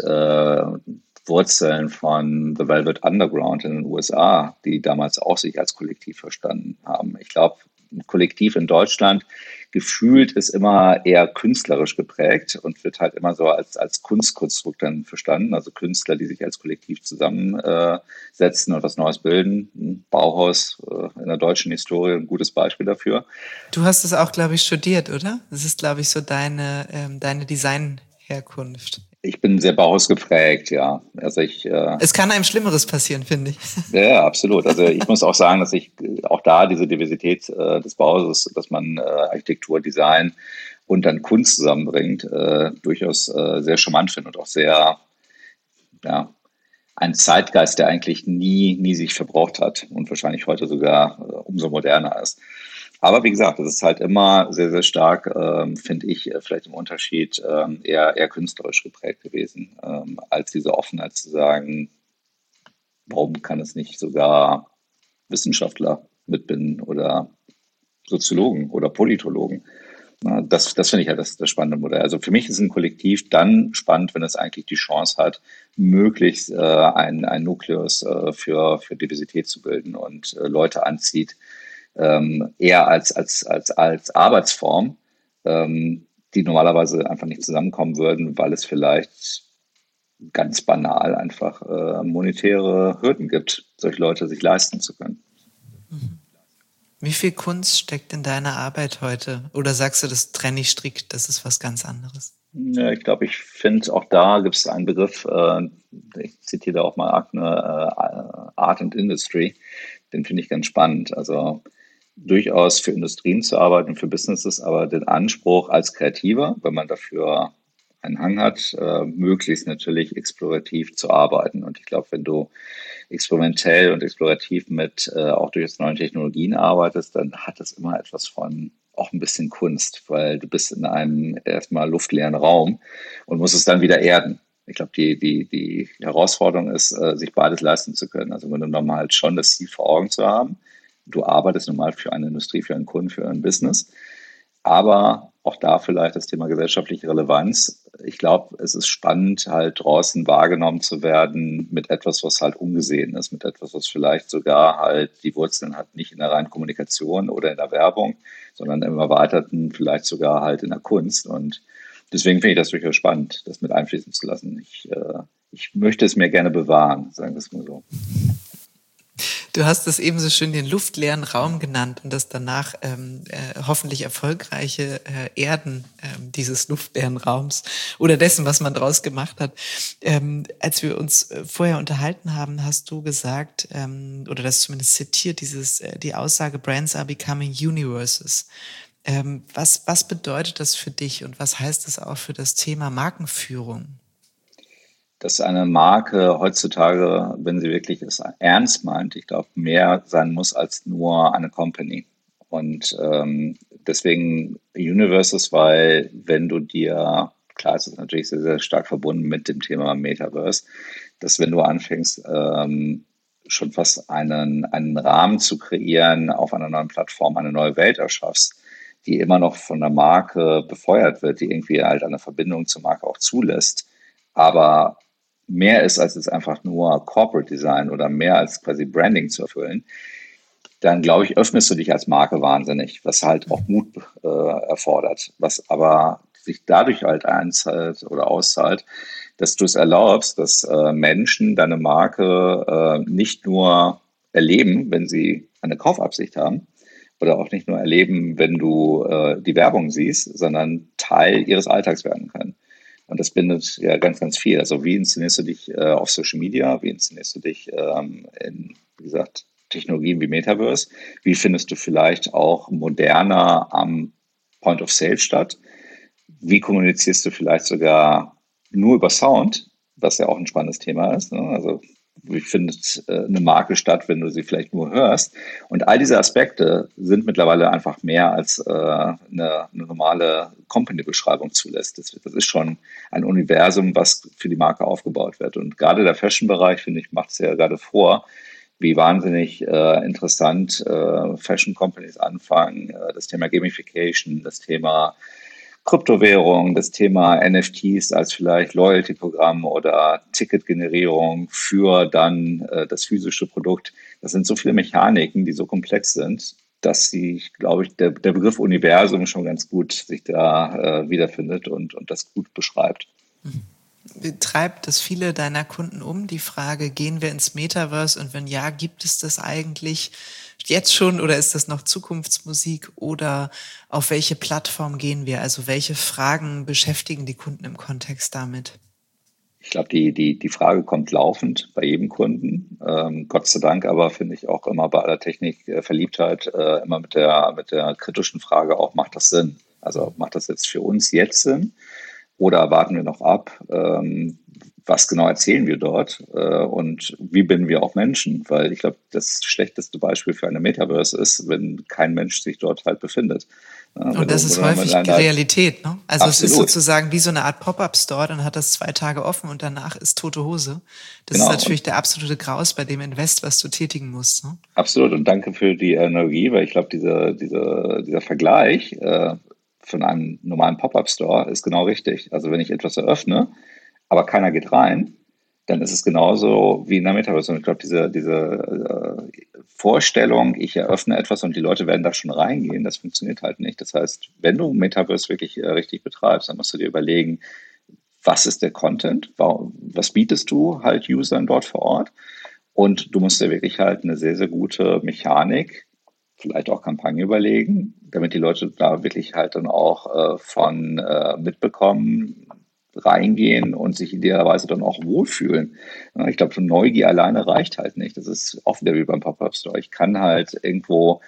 Wurzeln von The Velvet Underground in den USA, die damals auch sich als Kollektiv verstanden haben. Ich glaube, ein Kollektiv in Deutschland gefühlt ist immer eher künstlerisch geprägt und wird halt immer so als Kunstkonstrukt dann verstanden. Also Künstler, die sich als Kollektiv zusammensetzen und was Neues bilden. Bauhaus in der deutschen Historie ein gutes Beispiel dafür. Du hast es auch, glaube ich, studiert, oder? Das ist, glaube ich, so deine Designherkunft. Ich bin sehr Bauhaus geprägt, ja. Also es kann einem Schlimmeres passieren, finde ich. Ja, absolut. Also ich muss auch sagen, dass ich auch da diese Diversität des Bauhauses, dass man Architektur, Design und dann Kunst zusammenbringt, durchaus sehr charmant finde und auch sehr, ja, ein Zeitgeist, der eigentlich nie sich verbraucht hat und wahrscheinlich heute sogar umso moderner ist. Aber wie gesagt, das ist halt immer sehr, sehr stark, finde ich, vielleicht im Unterschied eher künstlerisch geprägt gewesen, als diese Offenheit zu sagen, warum kann es nicht sogar Wissenschaftler mitbinden oder Soziologen oder Politologen? Das finde ich halt das spannende Modell. Also für mich ist ein Kollektiv dann spannend, wenn es eigentlich die Chance hat, möglichst ein Nukleus für Diversität zu bilden und Leute anzieht, eher als Arbeitsform, die normalerweise einfach nicht zusammenkommen würden, weil es vielleicht ganz banal einfach monetäre Hürden gibt, solche Leute sich leisten zu können. Wie viel Kunst steckt in deiner Arbeit heute? Oder sagst du, das trenne ich strikt, das ist was ganz anderes? Ja, ich glaube, ich finde, auch da gibt es einen Begriff, ich zitiere da auch mal Art and Industry, den finde ich ganz spannend. Also durchaus für Industrien zu arbeiten, für Businesses, aber den Anspruch als Kreativer, wenn man dafür einen Hang hat, möglichst natürlich explorativ zu arbeiten. Und ich glaube, wenn du experimentell und explorativ mit auch durch neuen Technologien arbeitest, dann hat das immer etwas von auch ein bisschen Kunst, weil du bist in einem erstmal luftleeren Raum und musst es dann wieder erden. Ich glaube, die Herausforderung ist, sich beides leisten zu können. Also wenn du nochmal halt schon das Ziel vor Augen zu haben, du arbeitest normal für eine Industrie, für einen Kunden, für ein Business, aber auch da vielleicht das Thema gesellschaftliche Relevanz. Ich glaube, es ist spannend, halt draußen wahrgenommen zu werden mit etwas, was halt ungesehen ist, mit etwas, was vielleicht sogar halt die Wurzeln hat, nicht in der reinen Kommunikation oder in der Werbung, sondern im Erweiterten vielleicht sogar halt in der Kunst. Und deswegen finde ich das durchaus spannend, das mit einfließen zu lassen. Ich möchte es mir gerne bewahren, sagen wir es mal so. Du hast es eben so schön den luftleeren Raum genannt und das danach hoffentlich erfolgreiche Erden dieses luftleeren Raums oder dessen, was man draus gemacht hat. Als wir uns vorher unterhalten haben, hast du gesagt, oder das zumindest zitiert, die Aussage, Brands are becoming universes. Was bedeutet das für dich und was heißt das auch für das Thema Markenführung? Dass eine Marke heutzutage, wenn sie wirklich es ernst meint, ich glaube, mehr sein muss als nur eine Company. Und deswegen Universes, weil wenn du dir, klar, es ist natürlich sehr, sehr stark verbunden mit dem Thema Metaverse, dass wenn du anfängst, schon fast einen Rahmen zu kreieren, auf einer neuen Plattform eine neue Welt erschaffst, die immer noch von der Marke befeuert wird, die irgendwie halt eine Verbindung zur Marke auch zulässt, aber mehr ist als jetzt einfach nur Corporate Design oder mehr als quasi Branding zu erfüllen, dann glaube ich, öffnest du dich als Marke wahnsinnig, was halt auch Mut erfordert, was aber sich dadurch halt einzahlt oder auszahlt, dass du es erlaubst, dass Menschen deine Marke nicht nur erleben, wenn sie eine Kaufabsicht haben, oder auch nicht nur erleben, wenn du die Werbung siehst, sondern Teil ihres Alltags werden können. Und das bindet ja ganz, ganz viel. Also wie inszenierst du dich auf Social Media? Wie inszenierst du dich in, wie gesagt, Technologien wie Metaverse? Wie findest du vielleicht auch moderner am Point of Sale statt? Wie kommunizierst du vielleicht sogar nur über Sound, was ja auch ein spannendes Thema ist, ne? Also wie findet eine Marke statt, wenn du sie vielleicht nur hörst? Und all diese Aspekte sind mittlerweile einfach mehr als eine normale Company-Beschreibung zulässt. Das ist schon ein Universum, was für die Marke aufgebaut wird. Und gerade der Fashion-Bereich, finde ich, macht es ja gerade vor, wie wahnsinnig interessant Fashion-Companies anfangen. Das Thema Gamification, das Thema Kryptowährung, das Thema NFTs als vielleicht Loyalty-Programm oder Ticketgenerierung für dann das physische Produkt. Das sind so viele Mechaniken, die so komplex sind, dass sie, glaube ich, der Begriff Universum schon ganz gut sich da wiederfindet und das gut beschreibt. Treibt das viele deiner Kunden um, die Frage, gehen wir ins Metaverse und wenn ja, gibt es das eigentlich jetzt schon oder ist das noch Zukunftsmusik oder auf welche Plattform gehen wir? Also welche Fragen beschäftigen die Kunden im Kontext damit? Ich glaube, die Frage kommt laufend bei jedem Kunden. Gott sei Dank aber finde ich auch immer bei aller Technikverliebtheit immer mit der kritischen Frage auch, macht das Sinn? Also macht das jetzt für uns jetzt Sinn? Oder warten wir noch ab? Was genau erzählen wir dort und wie binden wir auch Menschen? Weil ich glaube, das schlechteste Beispiel für eine Metaverse ist, wenn kein Mensch sich dort halt befindet. Und das ist häufig Realität, ne? Also absolut. Es ist sozusagen wie so eine Art Pop-up-Store, dann hat das 2 Tage offen und danach ist tote Hose. Das ist natürlich der absolute Graus bei dem Invest, was du tätigen musst. Ne? Absolut und danke für die Analogie, weil ich glaube, dieser Vergleich von einem normalen Pop-up-Store ist genau richtig. Also wenn ich etwas eröffne, aber keiner geht rein, dann ist es genauso wie in der Metaverse. Und ich glaube, diese Vorstellung, ich eröffne etwas und die Leute werden da schon reingehen, das funktioniert halt nicht. Das heißt, wenn du Metaverse wirklich richtig betreibst, dann musst du dir überlegen, was ist der Content, was bietest du halt Usern dort vor Ort und du musst dir wirklich halt eine sehr, sehr gute Mechanik, vielleicht auch Kampagne überlegen, damit die Leute da wirklich halt dann auch von mitbekommen, reingehen und sich idealerweise dann auch wohlfühlen. Ich glaube, Neugier alleine reicht halt nicht. Das ist oft wieder wie beim Pop-Up-Store. Ich kann halt irgendwo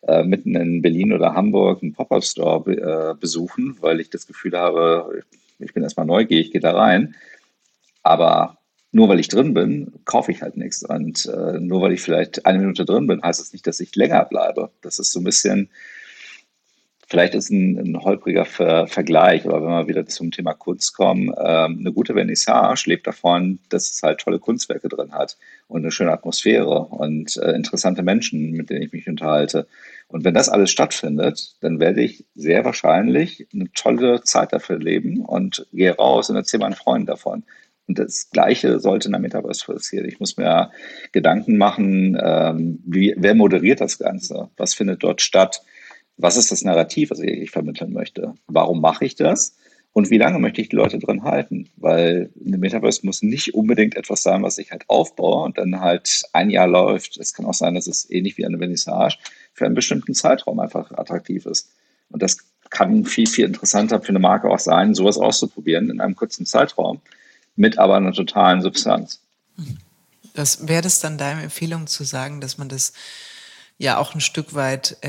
mitten in Berlin oder Hamburg einen Pop-Up-Store besuchen, weil ich das Gefühl habe, ich bin erstmal neugierig, gehe da rein. Aber nur weil ich drin bin, kaufe ich halt nichts. Und nur weil ich vielleicht 1 Minute drin bin, heißt das nicht, dass ich länger bleibe. Das ist so ein bisschen, vielleicht ist ein holpriger Vergleich, aber wenn wir wieder zum Thema Kunst kommen, eine gute Vernissage lebt davon, dass es halt tolle Kunstwerke drin hat und eine schöne Atmosphäre und interessante Menschen, mit denen ich mich unterhalte. Und wenn das alles stattfindet, dann werde ich sehr wahrscheinlich eine tolle Zeit dafür leben und gehe raus und erzähle meinen Freunden davon. Und das Gleiche sollte in der Metaverse passieren. Ich muss mir Gedanken machen, wer moderiert das Ganze? Was findet dort statt? Was ist das Narrativ, was ich vermitteln möchte? Warum mache ich das? Und wie lange möchte ich die Leute drin halten? Weil eine Metaverse muss nicht unbedingt etwas sein, was ich halt aufbaue und dann halt ein Jahr läuft. Es kann auch sein, dass es ähnlich wie eine Vernissage für einen bestimmten Zeitraum einfach attraktiv ist. Und das kann viel, viel interessanter für eine Marke auch sein, sowas auszuprobieren in einem kurzen Zeitraum mit aber einer totalen Substanz. Wäre das dann deine Empfehlung zu sagen, dass man das ja auch ein Stück weit,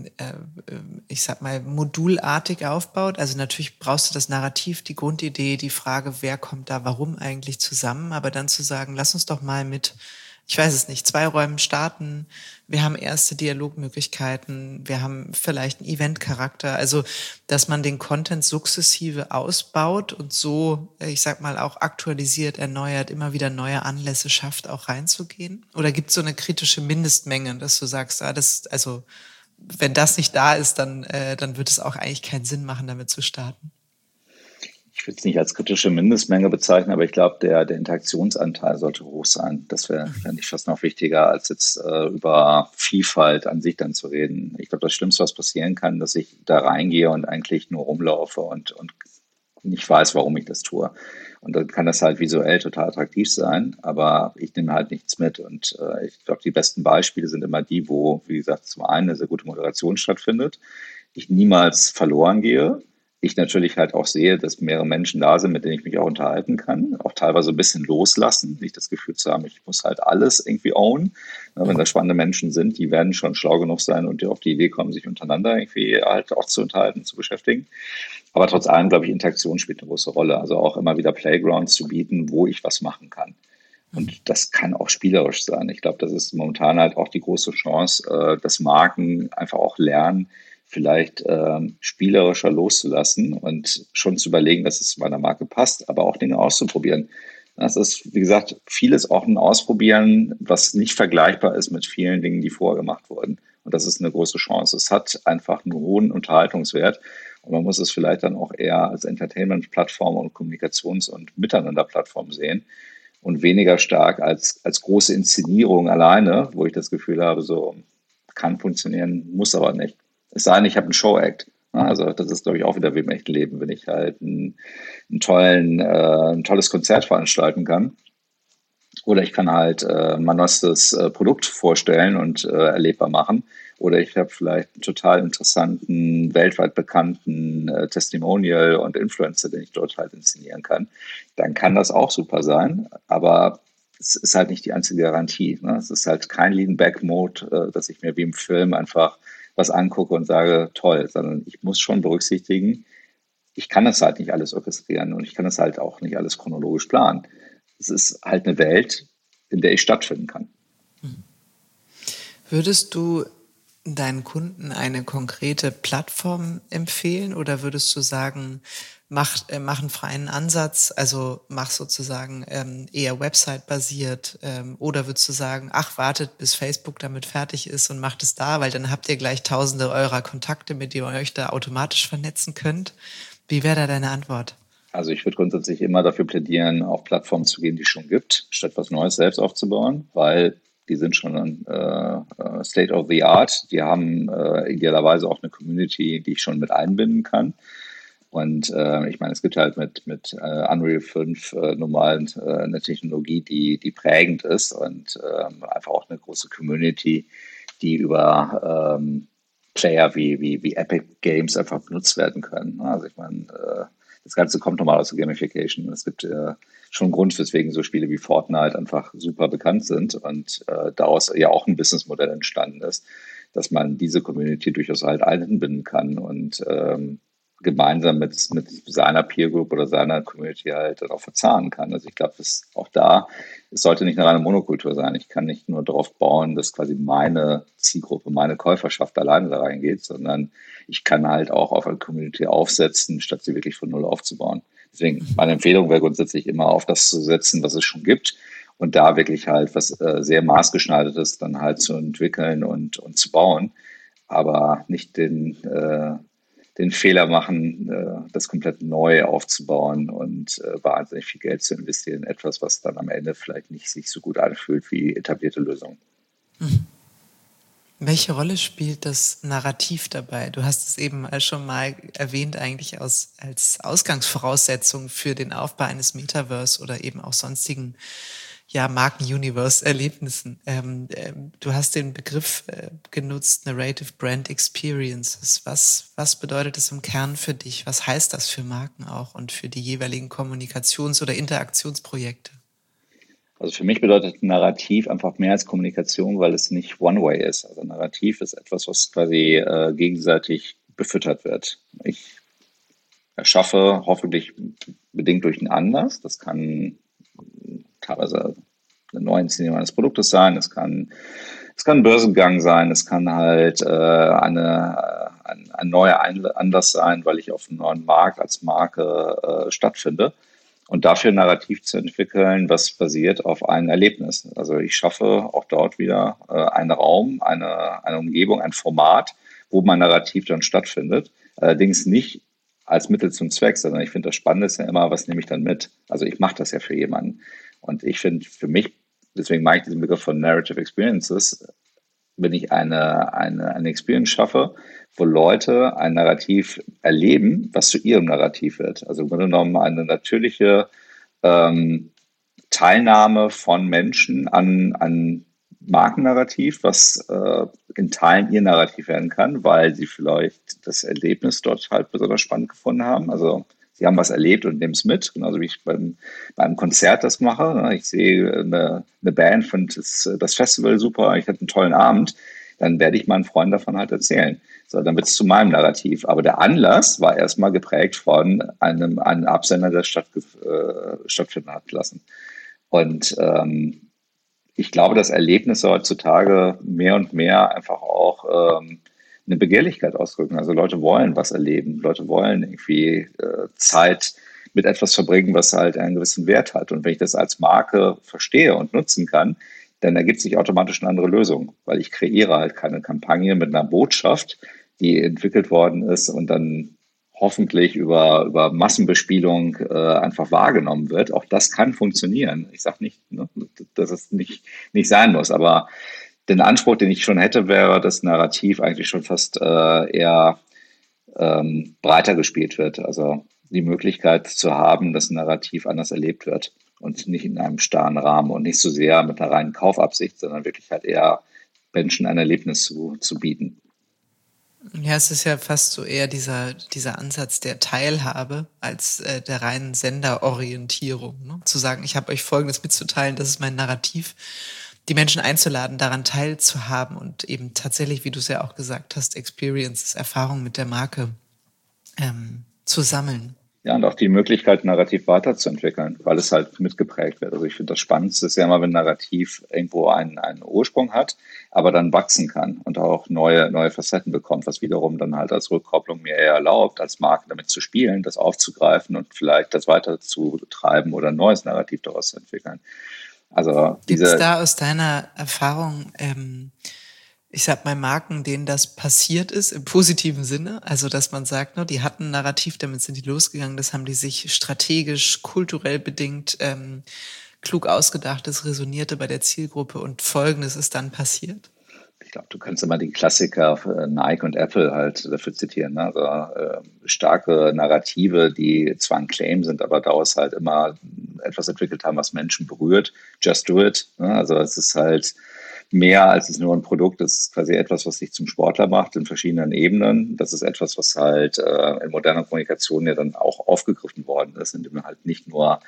ich sag mal, modulartig aufbaut? Also natürlich brauchst du das Narrativ, die Grundidee, die Frage, wer kommt da warum eigentlich zusammen, aber dann zu sagen, lass uns doch mal mit, ich weiß es nicht, 2 Räumen starten, wir haben erste Dialogmöglichkeiten, wir haben vielleicht einen Eventcharakter, also dass man den Content sukzessive ausbaut und so, ich sag mal, auch aktualisiert, erneuert, immer wieder neue Anlässe schafft, auch reinzugehen? Oder gibt es so eine kritische Mindestmenge, dass du sagst, also wenn das nicht da ist, dann wird es auch eigentlich keinen Sinn machen, damit zu starten? Ich würde es nicht als kritische Mindestmenge bezeichnen, aber ich glaube, der Interaktionsanteil sollte hoch sein. Das wäre nicht fast noch wichtiger, als jetzt über Vielfalt an sich dann zu reden. Ich glaube, das Schlimmste, was passieren kann, dass ich da reingehe und eigentlich nur rumlaufe und nicht weiß, warum ich das tue. Und dann kann das halt visuell total attraktiv sein, aber ich nehme halt nichts mit. Und ich glaube, die besten Beispiele sind immer die, wo, wie gesagt, zum einen eine sehr gute Moderation stattfindet, ich niemals verloren gehe, ich natürlich halt auch sehe, dass mehrere Menschen da sind, mit denen ich mich auch unterhalten kann, auch teilweise ein bisschen loslassen, nicht das Gefühl zu haben, ich muss halt alles irgendwie ownen. Wenn da spannende Menschen sind, die werden schon schlau genug sein und die auf die Idee kommen, sich untereinander irgendwie halt auch zu unterhalten, zu beschäftigen. Aber trotz allem, glaube ich, Interaktion spielt eine große Rolle. Also auch immer wieder Playgrounds zu bieten, wo ich was machen kann. Und das kann auch spielerisch sein. Ich glaube, das ist momentan halt auch die große Chance, dass Marken einfach auch lernen, vielleicht spielerischer loszulassen und schon zu überlegen, dass es zu meiner Marke passt, aber auch Dinge auszuprobieren. Das ist, wie gesagt, vieles auch ein Ausprobieren, was nicht vergleichbar ist mit vielen Dingen, die vorher gemacht wurden. Und das ist eine große Chance. Es hat einfach einen hohen Unterhaltungswert und man muss es vielleicht dann auch eher als Entertainment-Plattform und Kommunikations- und Miteinander-Plattform sehen und weniger stark als große Inszenierung alleine, wo ich das Gefühl habe, so kann funktionieren, muss aber nicht. Es sei denn, ich habe einen Show-Act. Also das ist, glaube ich, auch wieder wie im echten Leben, wenn ich halt ein tolles Konzert veranstalten kann. Oder ich kann halt mein neuestes Produkt vorstellen und erlebbar machen. Oder ich habe vielleicht einen total interessanten, weltweit bekannten Testimonial und Influencer, den ich dort halt inszenieren kann. Dann kann das auch super sein, aber es ist halt nicht die einzige Garantie. Ne? Es ist halt kein Lean-Back-Mode, dass ich mir wie im Film einfach was angucke und sage, toll, sondern ich muss schon berücksichtigen, ich kann das halt nicht alles orchestrieren und ich kann das halt auch nicht alles chronologisch planen. Es ist halt eine Welt, in der ich stattfinden kann. Würdest du deinen Kunden eine konkrete Plattform empfehlen oder würdest du sagen, mach einen freien Ansatz, also mach sozusagen eher Website-basiert oder würdest du sagen, ach, wartet, bis Facebook damit fertig ist und macht es da, weil dann habt ihr gleich Tausende eurer Kontakte, mit denen ihr euch da automatisch vernetzen könnt. Wie wäre da deine Antwort? Also ich würde grundsätzlich immer dafür plädieren, auf Plattformen zu gehen, die es schon gibt, statt was Neues selbst aufzubauen, weil die sind schon State of the Art. Die haben idealerweise auch eine Community, die ich schon mit einbinden kann. Und ich meine, es gibt halt mit Unreal 5 normal eine Technologie, die prägend ist und einfach auch eine große Community, die über Player wie Epic Games einfach benutzt werden können. Also ich meine, das Ganze kommt normal aus der Gamification. Es gibt schon einen Grund, weswegen so Spiele wie Fortnite einfach super bekannt sind und daraus ja auch ein Businessmodell entstanden ist. dass man diese Community durchaus halt einbinden kann und gemeinsam mit seiner Peer Group oder seiner Community halt dann auch verzahnen kann. Also ich glaube, es sollte nicht eine reine Monokultur sein. Ich kann nicht nur darauf bauen, dass quasi meine Zielgruppe, meine Käuferschaft alleine da reingeht, sondern ich kann halt auch auf eine Community aufsetzen, statt sie wirklich von Null aufzubauen. Deswegen, meine Empfehlung wäre grundsätzlich immer auf das zu setzen, was es schon gibt und da wirklich halt was sehr maßgeschneidertes dann halt zu entwickeln und zu bauen, aber nicht den Fehler machen, das komplett neu aufzubauen und wahnsinnig viel Geld zu investieren in etwas, was dann am Ende vielleicht nicht sich so gut anfühlt wie etablierte Lösungen. Mhm. Welche Rolle spielt das Narrativ dabei? Du hast es eben schon mal erwähnt, eigentlich als Ausgangsvoraussetzung für den Aufbau eines Metaverse oder eben auch sonstigen Marken-Universe-Erlebnissen. Du hast den Begriff genutzt, Narrative Brand Experiences. Was bedeutet das im Kern für dich? Was heißt das für Marken auch und für die jeweiligen Kommunikations- oder Interaktionsprojekte? Also für mich bedeutet Narrativ einfach mehr als Kommunikation, weil es nicht One-Way ist. Also Narrativ ist etwas, was quasi gegenseitig befüttert wird. Ich erschaffe hoffentlich bedingt durch einen Anlass. Das kann teilweise eine Neuinszenierung eines Produktes sein. Es kann ein Börsengang sein. Es kann halt ein neuer Anlass sein, weil ich auf einem neuen Markt als Marke stattfinde. Und dafür ein Narrativ zu entwickeln, was basiert auf einem Erlebnis. Also ich schaffe auch dort wieder einen Raum, eine Umgebung, ein Format, wo mein Narrativ dann stattfindet. Allerdings nicht als Mittel zum Zweck, sondern ich finde, das Spannende ist ja immer, was nehme ich dann mit? Also ich mache das ja für jemanden. Und ich finde für mich, deswegen mag ich diesen Begriff von Narrative Experiences, wenn ich eine Experience schaffe, wo Leute ein Narrativ erleben, was zu ihrem Narrativ wird. Also im Grunde genommen eine natürliche Teilnahme von Menschen an Markennarrativ, was in Teilen ihr Narrativ werden kann, weil sie vielleicht das Erlebnis dort halt besonders spannend gefunden haben. Also sie haben was erlebt und nehmen es mit, genauso wie ich beim Konzert das mache. Ich sehe eine Band, finde das Festival super, ich hatte einen tollen Abend, dann werde ich meinen Freunden davon halt erzählen. So, dann wird es zu meinem Narrativ. Aber der Anlass war erstmal geprägt von einem Absender, der stattfinden hat lassen. Und ich glaube, dass Erlebnisse heutzutage mehr und mehr einfach auch eine Begehrlichkeit ausdrücken. Also Leute wollen was erleben. Leute wollen irgendwie Zeit mit etwas verbringen, was halt einen gewissen Wert hat. Und wenn ich das als Marke verstehe und nutzen kann, dann ergibt sich automatisch eine andere Lösung, weil ich kreiere halt keine Kampagne mit einer Botschaft, die entwickelt worden ist und dann hoffentlich über Massenbespielung einfach wahrgenommen wird. Auch das kann funktionieren. Ich sage nicht, dass es nicht sein muss, aber den Anspruch, den ich schon hätte, wäre, dass Narrativ eigentlich schon fast eher breiter gespielt wird. Also die Möglichkeit zu haben, dass ein Narrativ anders erlebt wird und nicht in einem starren Rahmen und nicht so sehr mit einer reinen Kaufabsicht, sondern wirklich halt eher Menschen ein Erlebnis zu bieten. Ja, es ist ja fast so eher dieser Ansatz der Teilhabe als der reinen Senderorientierung. Ne? Zu sagen, ich habe euch Folgendes mitzuteilen, das ist mein Narrativ, die Menschen einzuladen, daran teilzuhaben und eben tatsächlich, wie du es ja auch gesagt hast, Experiences, Erfahrungen mit der Marke zu sammeln. Ja, und auch die Möglichkeit, Narrativ weiterzuentwickeln, weil es halt mitgeprägt wird. Also ich finde, das Spannendste ist ja immer, wenn Narrativ irgendwo einen Ursprung hat, aber dann wachsen kann und auch neue Facetten bekommt, was wiederum dann halt als Rückkopplung mir eher erlaubt, als Marke damit zu spielen, das aufzugreifen und vielleicht das weiter zu treiben oder ein neues Narrativ daraus zu entwickeln. Also gibt es da aus deiner Erfahrung ich sag mal Marken, denen das passiert ist, im positiven Sinne, also dass man sagt, ne, die hatten ein Narrativ, damit sind die losgegangen, das haben die sich strategisch, kulturell bedingt klug ausgedacht, das resonierte bei der Zielgruppe und Folgendes ist dann passiert? Ich glaube, du kannst immer die Klassiker Nike und Apple halt dafür zitieren. Ne? Also starke Narrative, die zwar ein Claim sind, aber daraus halt immer etwas entwickelt haben, was Menschen berührt. Just do it. Ne? Also es ist halt mehr als es nur ein Produkt. Das ist quasi etwas, was dich zum Sportler macht in verschiedenen Ebenen. Das ist etwas, was halt in moderner Kommunikation ja dann auch aufgegriffen worden ist, indem man halt nicht nur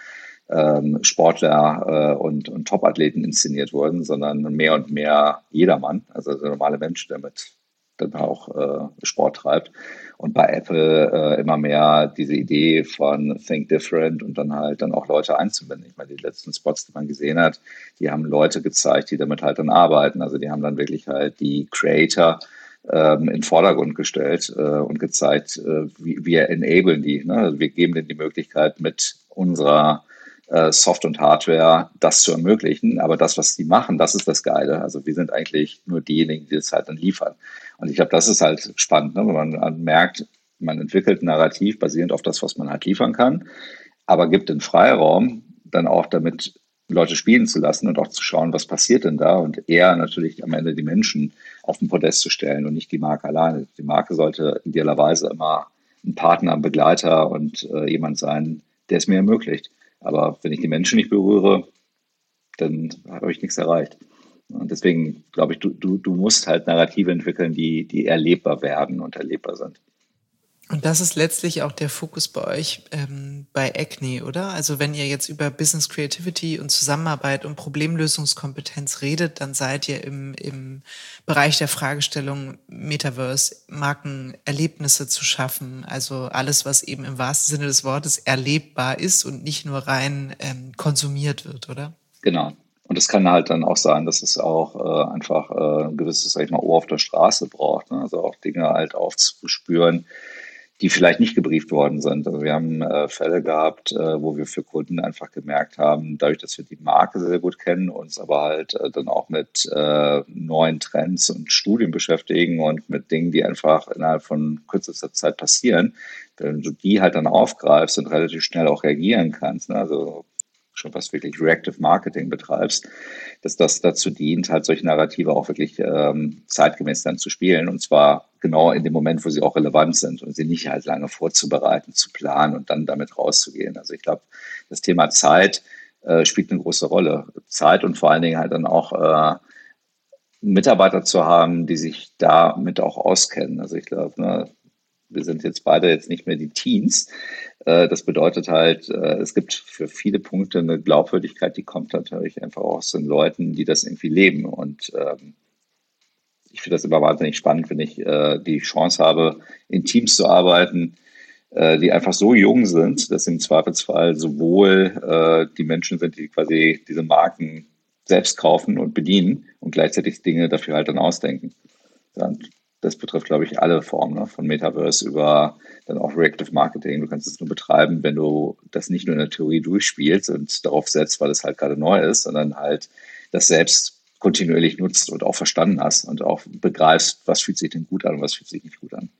Sportler und Topathleten inszeniert wurden, sondern mehr und mehr jedermann, also der normale Mensch, der mit dann auch Sport treibt. Und bei Apple immer mehr diese Idee von Think Different und dann halt dann auch Leute einzubinden. Ich meine, die letzten Spots, die man gesehen hat, die haben Leute gezeigt, die damit halt dann arbeiten. Also die haben dann wirklich halt die Creator in den Vordergrund gestellt und gezeigt, wir enablen die. Ne? Also wir geben denen die Möglichkeit, mit unserer Soft- und Hardware das zu ermöglichen. Aber das, was die machen, das ist das Geile. Also wir sind eigentlich nur diejenigen, die das halt dann liefern. Und ich glaube, das ist halt spannend, ne? Wenn man merkt, man entwickelt ein Narrativ basierend auf das, was man halt liefern kann, aber gibt den Freiraum, dann auch damit Leute spielen zu lassen und auch zu schauen, was passiert denn da und eher natürlich am Ende die Menschen auf den Podest zu stellen und nicht die Marke alleine. Die Marke sollte idealerweise immer ein Partner, ein Begleiter und jemand sein, der es mir ermöglicht. Aber wenn ich die Menschen nicht berühre, dann habe ich nichts erreicht. Und deswegen glaube ich, du musst halt Narrative entwickeln, die erlebbar werden und erlebbar sind. Und das ist letztlich auch der Fokus bei euch bei Acne, oder? Also wenn ihr jetzt über Business Creativity und Zusammenarbeit und Problemlösungskompetenz redet, dann seid ihr im Bereich der Fragestellung Metaverse, Markenerlebnisse zu schaffen. Also alles, was eben im wahrsten Sinne des Wortes erlebbar ist und nicht nur rein konsumiert wird, oder? Genau. Und es kann halt dann auch sein, dass es auch einfach ein gewisses, sag ich mal, Ohr auf der Straße braucht. Ne? Also auch Dinge halt aufzuspüren, die vielleicht nicht gebrieft worden sind. Also wir haben Fälle gehabt, wo wir für Kunden einfach gemerkt haben, dadurch, dass wir die Marke sehr gut kennen, uns aber halt dann auch mit neuen Trends und Studien beschäftigen und mit Dingen, die einfach innerhalb von kürzester Zeit passieren, wenn du die halt dann aufgreifst und relativ schnell auch reagieren kannst, ne? Also schon was wirklich Reactive Marketing betreibst, dass das dazu dient, halt solche Narrative auch wirklich zeitgemäß dann zu spielen und zwar genau in dem Moment, wo sie auch relevant sind und sie nicht halt lange vorzubereiten, zu planen und dann damit rauszugehen. Also ich glaube, das Thema Zeit spielt eine große Rolle. Zeit und vor allen Dingen halt dann auch Mitarbeiter zu haben, die sich damit auch auskennen. Also ich glaube, ne, wir sind jetzt beide jetzt nicht mehr die Teens. Das bedeutet halt, es gibt für viele Punkte eine Glaubwürdigkeit, die kommt natürlich einfach aus den Leuten, die das irgendwie leben. Und ich finde das immer wahnsinnig spannend, wenn ich die Chance habe, in Teams zu arbeiten, die einfach so jung sind, dass im Zweifelsfall sowohl die Menschen sind, die quasi diese Marken selbst kaufen und bedienen und gleichzeitig Dinge dafür halt dann ausdenken. Und das betrifft, glaube ich, alle Formen, ne? Von Metaverse über dann auch Reactive Marketing. Du kannst es nur betreiben, wenn du das nicht nur in der Theorie durchspielst und darauf setzt, weil es halt gerade neu ist, sondern halt das selbst kontinuierlich nutzt und auch verstanden hast und auch begreifst, was fühlt sich denn gut an und was fühlt sich nicht gut an.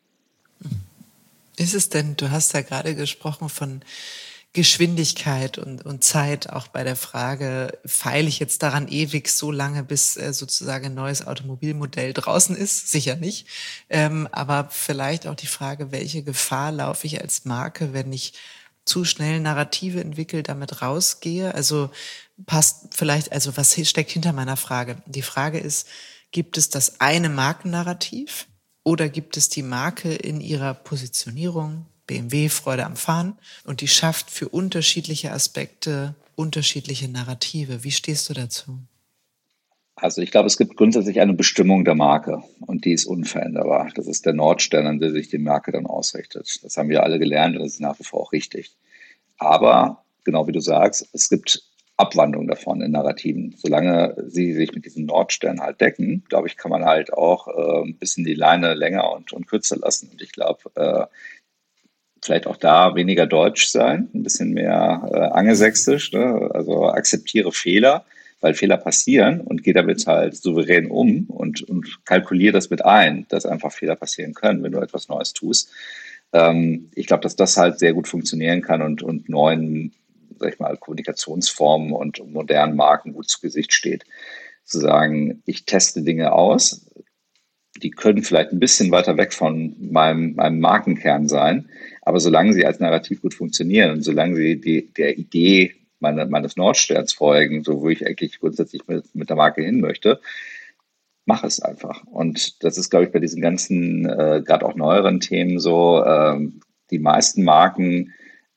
Ist es denn, du hast ja gerade gesprochen von Geschwindigkeit und Zeit, auch bei der Frage, feile ich jetzt daran ewig so lange, bis sozusagen ein neues Automobilmodell draußen ist? Sicher nicht. Aber vielleicht auch die Frage, welche Gefahr laufe ich als Marke, wenn ich zu schnell Narrative entwickle, damit rausgehe? Also passt vielleicht, also was steckt hinter meiner Frage? Die Frage ist, gibt es das eine Markennarrativ oder gibt es die Marke in ihrer Positionierung, BMW, Freude am Fahren, und die schafft für unterschiedliche Aspekte unterschiedliche Narrative? Wie stehst du dazu? Also ich glaube, es gibt grundsätzlich eine Bestimmung der Marke und die ist unveränderbar. Das ist der Nordstern, an der sich die Marke dann ausrichtet. Das haben wir alle gelernt und das ist nach wie vor auch richtig. Aber, genau wie du sagst, es gibt Abwandlungen davon in Narrativen. Solange sie sich mit diesem Nordstern halt decken, glaube ich, kann man halt auch ein bisschen die Leine länger und kürzer lassen. Und ich glaube, vielleicht auch da weniger deutsch sein, ein bisschen mehr angelsächsisch, ne? Also akzeptiere Fehler, weil Fehler passieren und gehe damit halt souverän um und kalkuliere das mit ein, dass einfach Fehler passieren können, wenn du etwas Neues tust. Ich glaube, dass das halt sehr gut funktionieren kann und neuen, sag ich mal, Kommunikationsformen und modernen Marken gut zu Gesicht steht. Zu sagen, ich teste Dinge aus, die können vielleicht ein bisschen weiter weg von meinem Markenkern sein, aber solange sie als Narrativ gut funktionieren und solange sie der Idee meines Nordsterns folgen, so wo ich eigentlich grundsätzlich mit der Marke hin möchte, mach es einfach. Und das ist, glaube ich, bei diesen ganzen, gerade auch neueren Themen so, die meisten Marken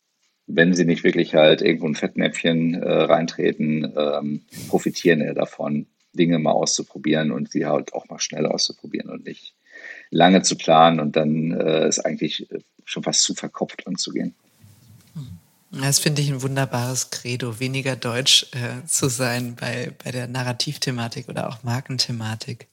wenn sie nicht wirklich halt irgendwo ein Fettnäpfchen reintreten, profitieren ja davon, Dinge mal auszuprobieren und sie halt auch mal schnell auszuprobieren und nicht lange zu planen und dann ist eigentlich schon fast zu verkopft anzugehen. Das finde ich ein wunderbares Credo, weniger deutsch zu sein bei der Narrativthematik oder auch Markenthematik.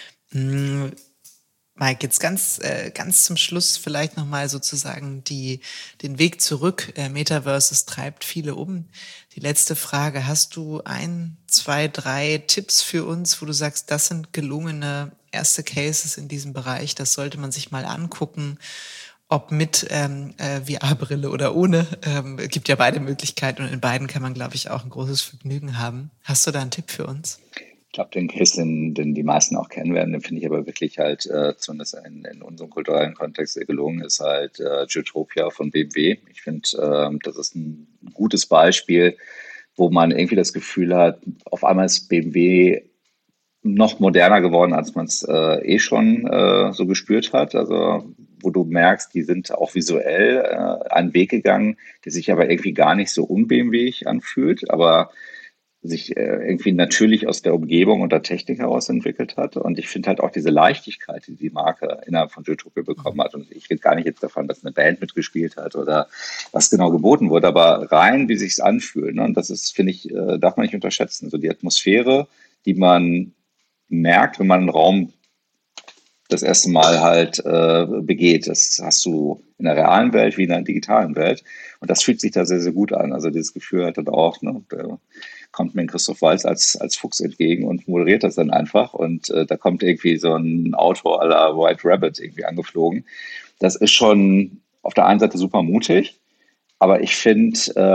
Mike, jetzt ganz zum Schluss vielleicht nochmal sozusagen den Weg zurück. Metaverse treibt viele um. Die letzte Frage, hast du 1, 2, 3 Tipps für uns, wo du sagst, das sind gelungene erste Cases in diesem Bereich, das sollte man sich mal angucken, ob mit VR-Brille oder ohne. Gibt ja beide Möglichkeiten und in beiden kann man, glaube ich, auch ein großes Vergnügen haben. Hast du da einen Tipp für uns? Ich glaube, den Case, den die meisten auch kennen werden, den finde ich aber wirklich halt, zumindest in unserem kulturellen Kontext sehr gelungen, ist halt Zootopia von BMW. Ich finde, das ist ein gutes Beispiel, wo man irgendwie das Gefühl hat, auf einmal ist BMW noch moderner geworden, als man es schon so gespürt hat. Also wo du merkst, die sind auch visuell einen Weg gegangen, der sich aber irgendwie gar nicht so un-BMW-ig anfühlt, aber sich irgendwie natürlich aus der Umgebung und der Technik heraus entwickelt hat. Und ich finde halt auch diese Leichtigkeit, die die Marke innerhalb von Zootopia bekommen hat. Und ich rede gar nicht jetzt davon, dass eine Band mitgespielt hat oder was genau geboten wurde, aber rein, wie sich es anfühlt. Ne? Und das ist, finde ich, darf man nicht unterschätzen. So die Atmosphäre, die man merkt, wenn man einen Raum das erste Mal halt begeht. Das hast du in der realen Welt wie in der digitalen Welt. Und das fühlt sich da sehr, sehr gut an. Also dieses Gefühl hat dann auch, ne, kommt mir Christoph Waltz als Fuchs entgegen und moderiert das dann einfach. Und da kommt irgendwie so ein Auto à la White Rabbit irgendwie angeflogen. Das ist schon auf der einen Seite super mutig, aber ich finde,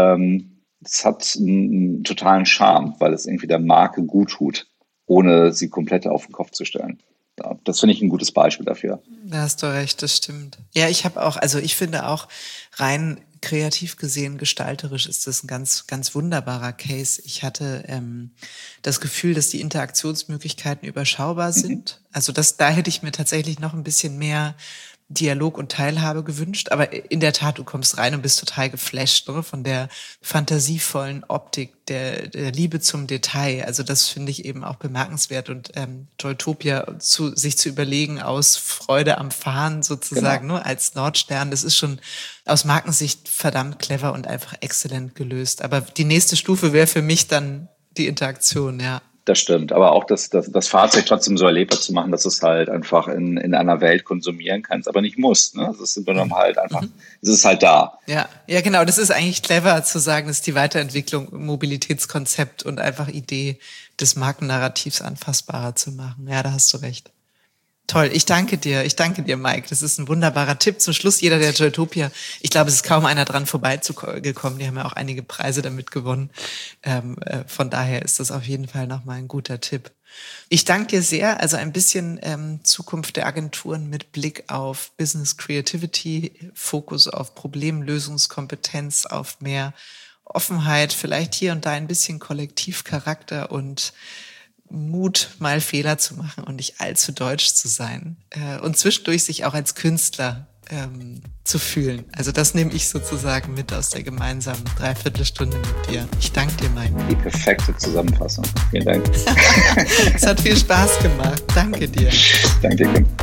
es hat einen totalen Charme, weil es irgendwie der Marke gut tut, ohne sie komplett auf den Kopf zu stellen. Ja, das finde ich ein gutes Beispiel dafür. Da hast du recht, das stimmt. Ja, ich finde auch rein kreativ gesehen, gestalterisch ist das ein ganz, ganz wunderbarer Case. Ich hatte das Gefühl, dass die Interaktionsmöglichkeiten überschaubar sind. Also da hätte ich mir tatsächlich noch ein bisschen mehr Dialog und Teilhabe gewünscht, aber in der Tat, du kommst rein und bist total geflasht, ne? Von der fantasievollen Optik, der Liebe zum Detail. Also das finde ich eben auch bemerkenswert und Zootopia sich zu überlegen aus Freude am Fahren sozusagen, genau, ne? Als Nordstern, das ist schon aus Markensicht verdammt clever und einfach exzellent gelöst. Aber die nächste Stufe wäre für mich dann die Interaktion, ja. Das stimmt, aber auch das Fahrzeug trotzdem so erlebbar zu machen, dass du es halt einfach in einer Welt konsumieren kannst, aber nicht musst. Ne? Das ist halt einfach, es ist halt da. Ja, genau, das ist eigentlich clever zu sagen, das ist die Weiterentwicklung, Mobilitätskonzept und einfach Idee des Markennarrativs anfassbarer zu machen. Ja, da hast du recht. Toll, ich danke dir, Mike. Das ist ein wunderbarer Tipp. Zum Schluss jeder der Zootopia. Ich glaube, es ist kaum einer dran vorbeigekommen. Die haben ja auch einige Preise damit gewonnen. Von daher ist das auf jeden Fall nochmal ein guter Tipp. Ich danke dir sehr. Also ein bisschen Zukunft der Agenturen mit Blick auf Business Creativity, Fokus auf Problemlösungskompetenz, auf mehr Offenheit, vielleicht hier und da ein bisschen Kollektivcharakter und Mut, mal Fehler zu machen und nicht allzu deutsch zu sein und zwischendurch sich auch als Künstler zu fühlen. Also das nehme ich sozusagen mit aus der gemeinsamen Dreiviertelstunde mit dir. Ich danke dir, Mike. Die perfekte Zusammenfassung. Vielen Dank. Es hat viel Spaß gemacht. Danke dir. Danke dir.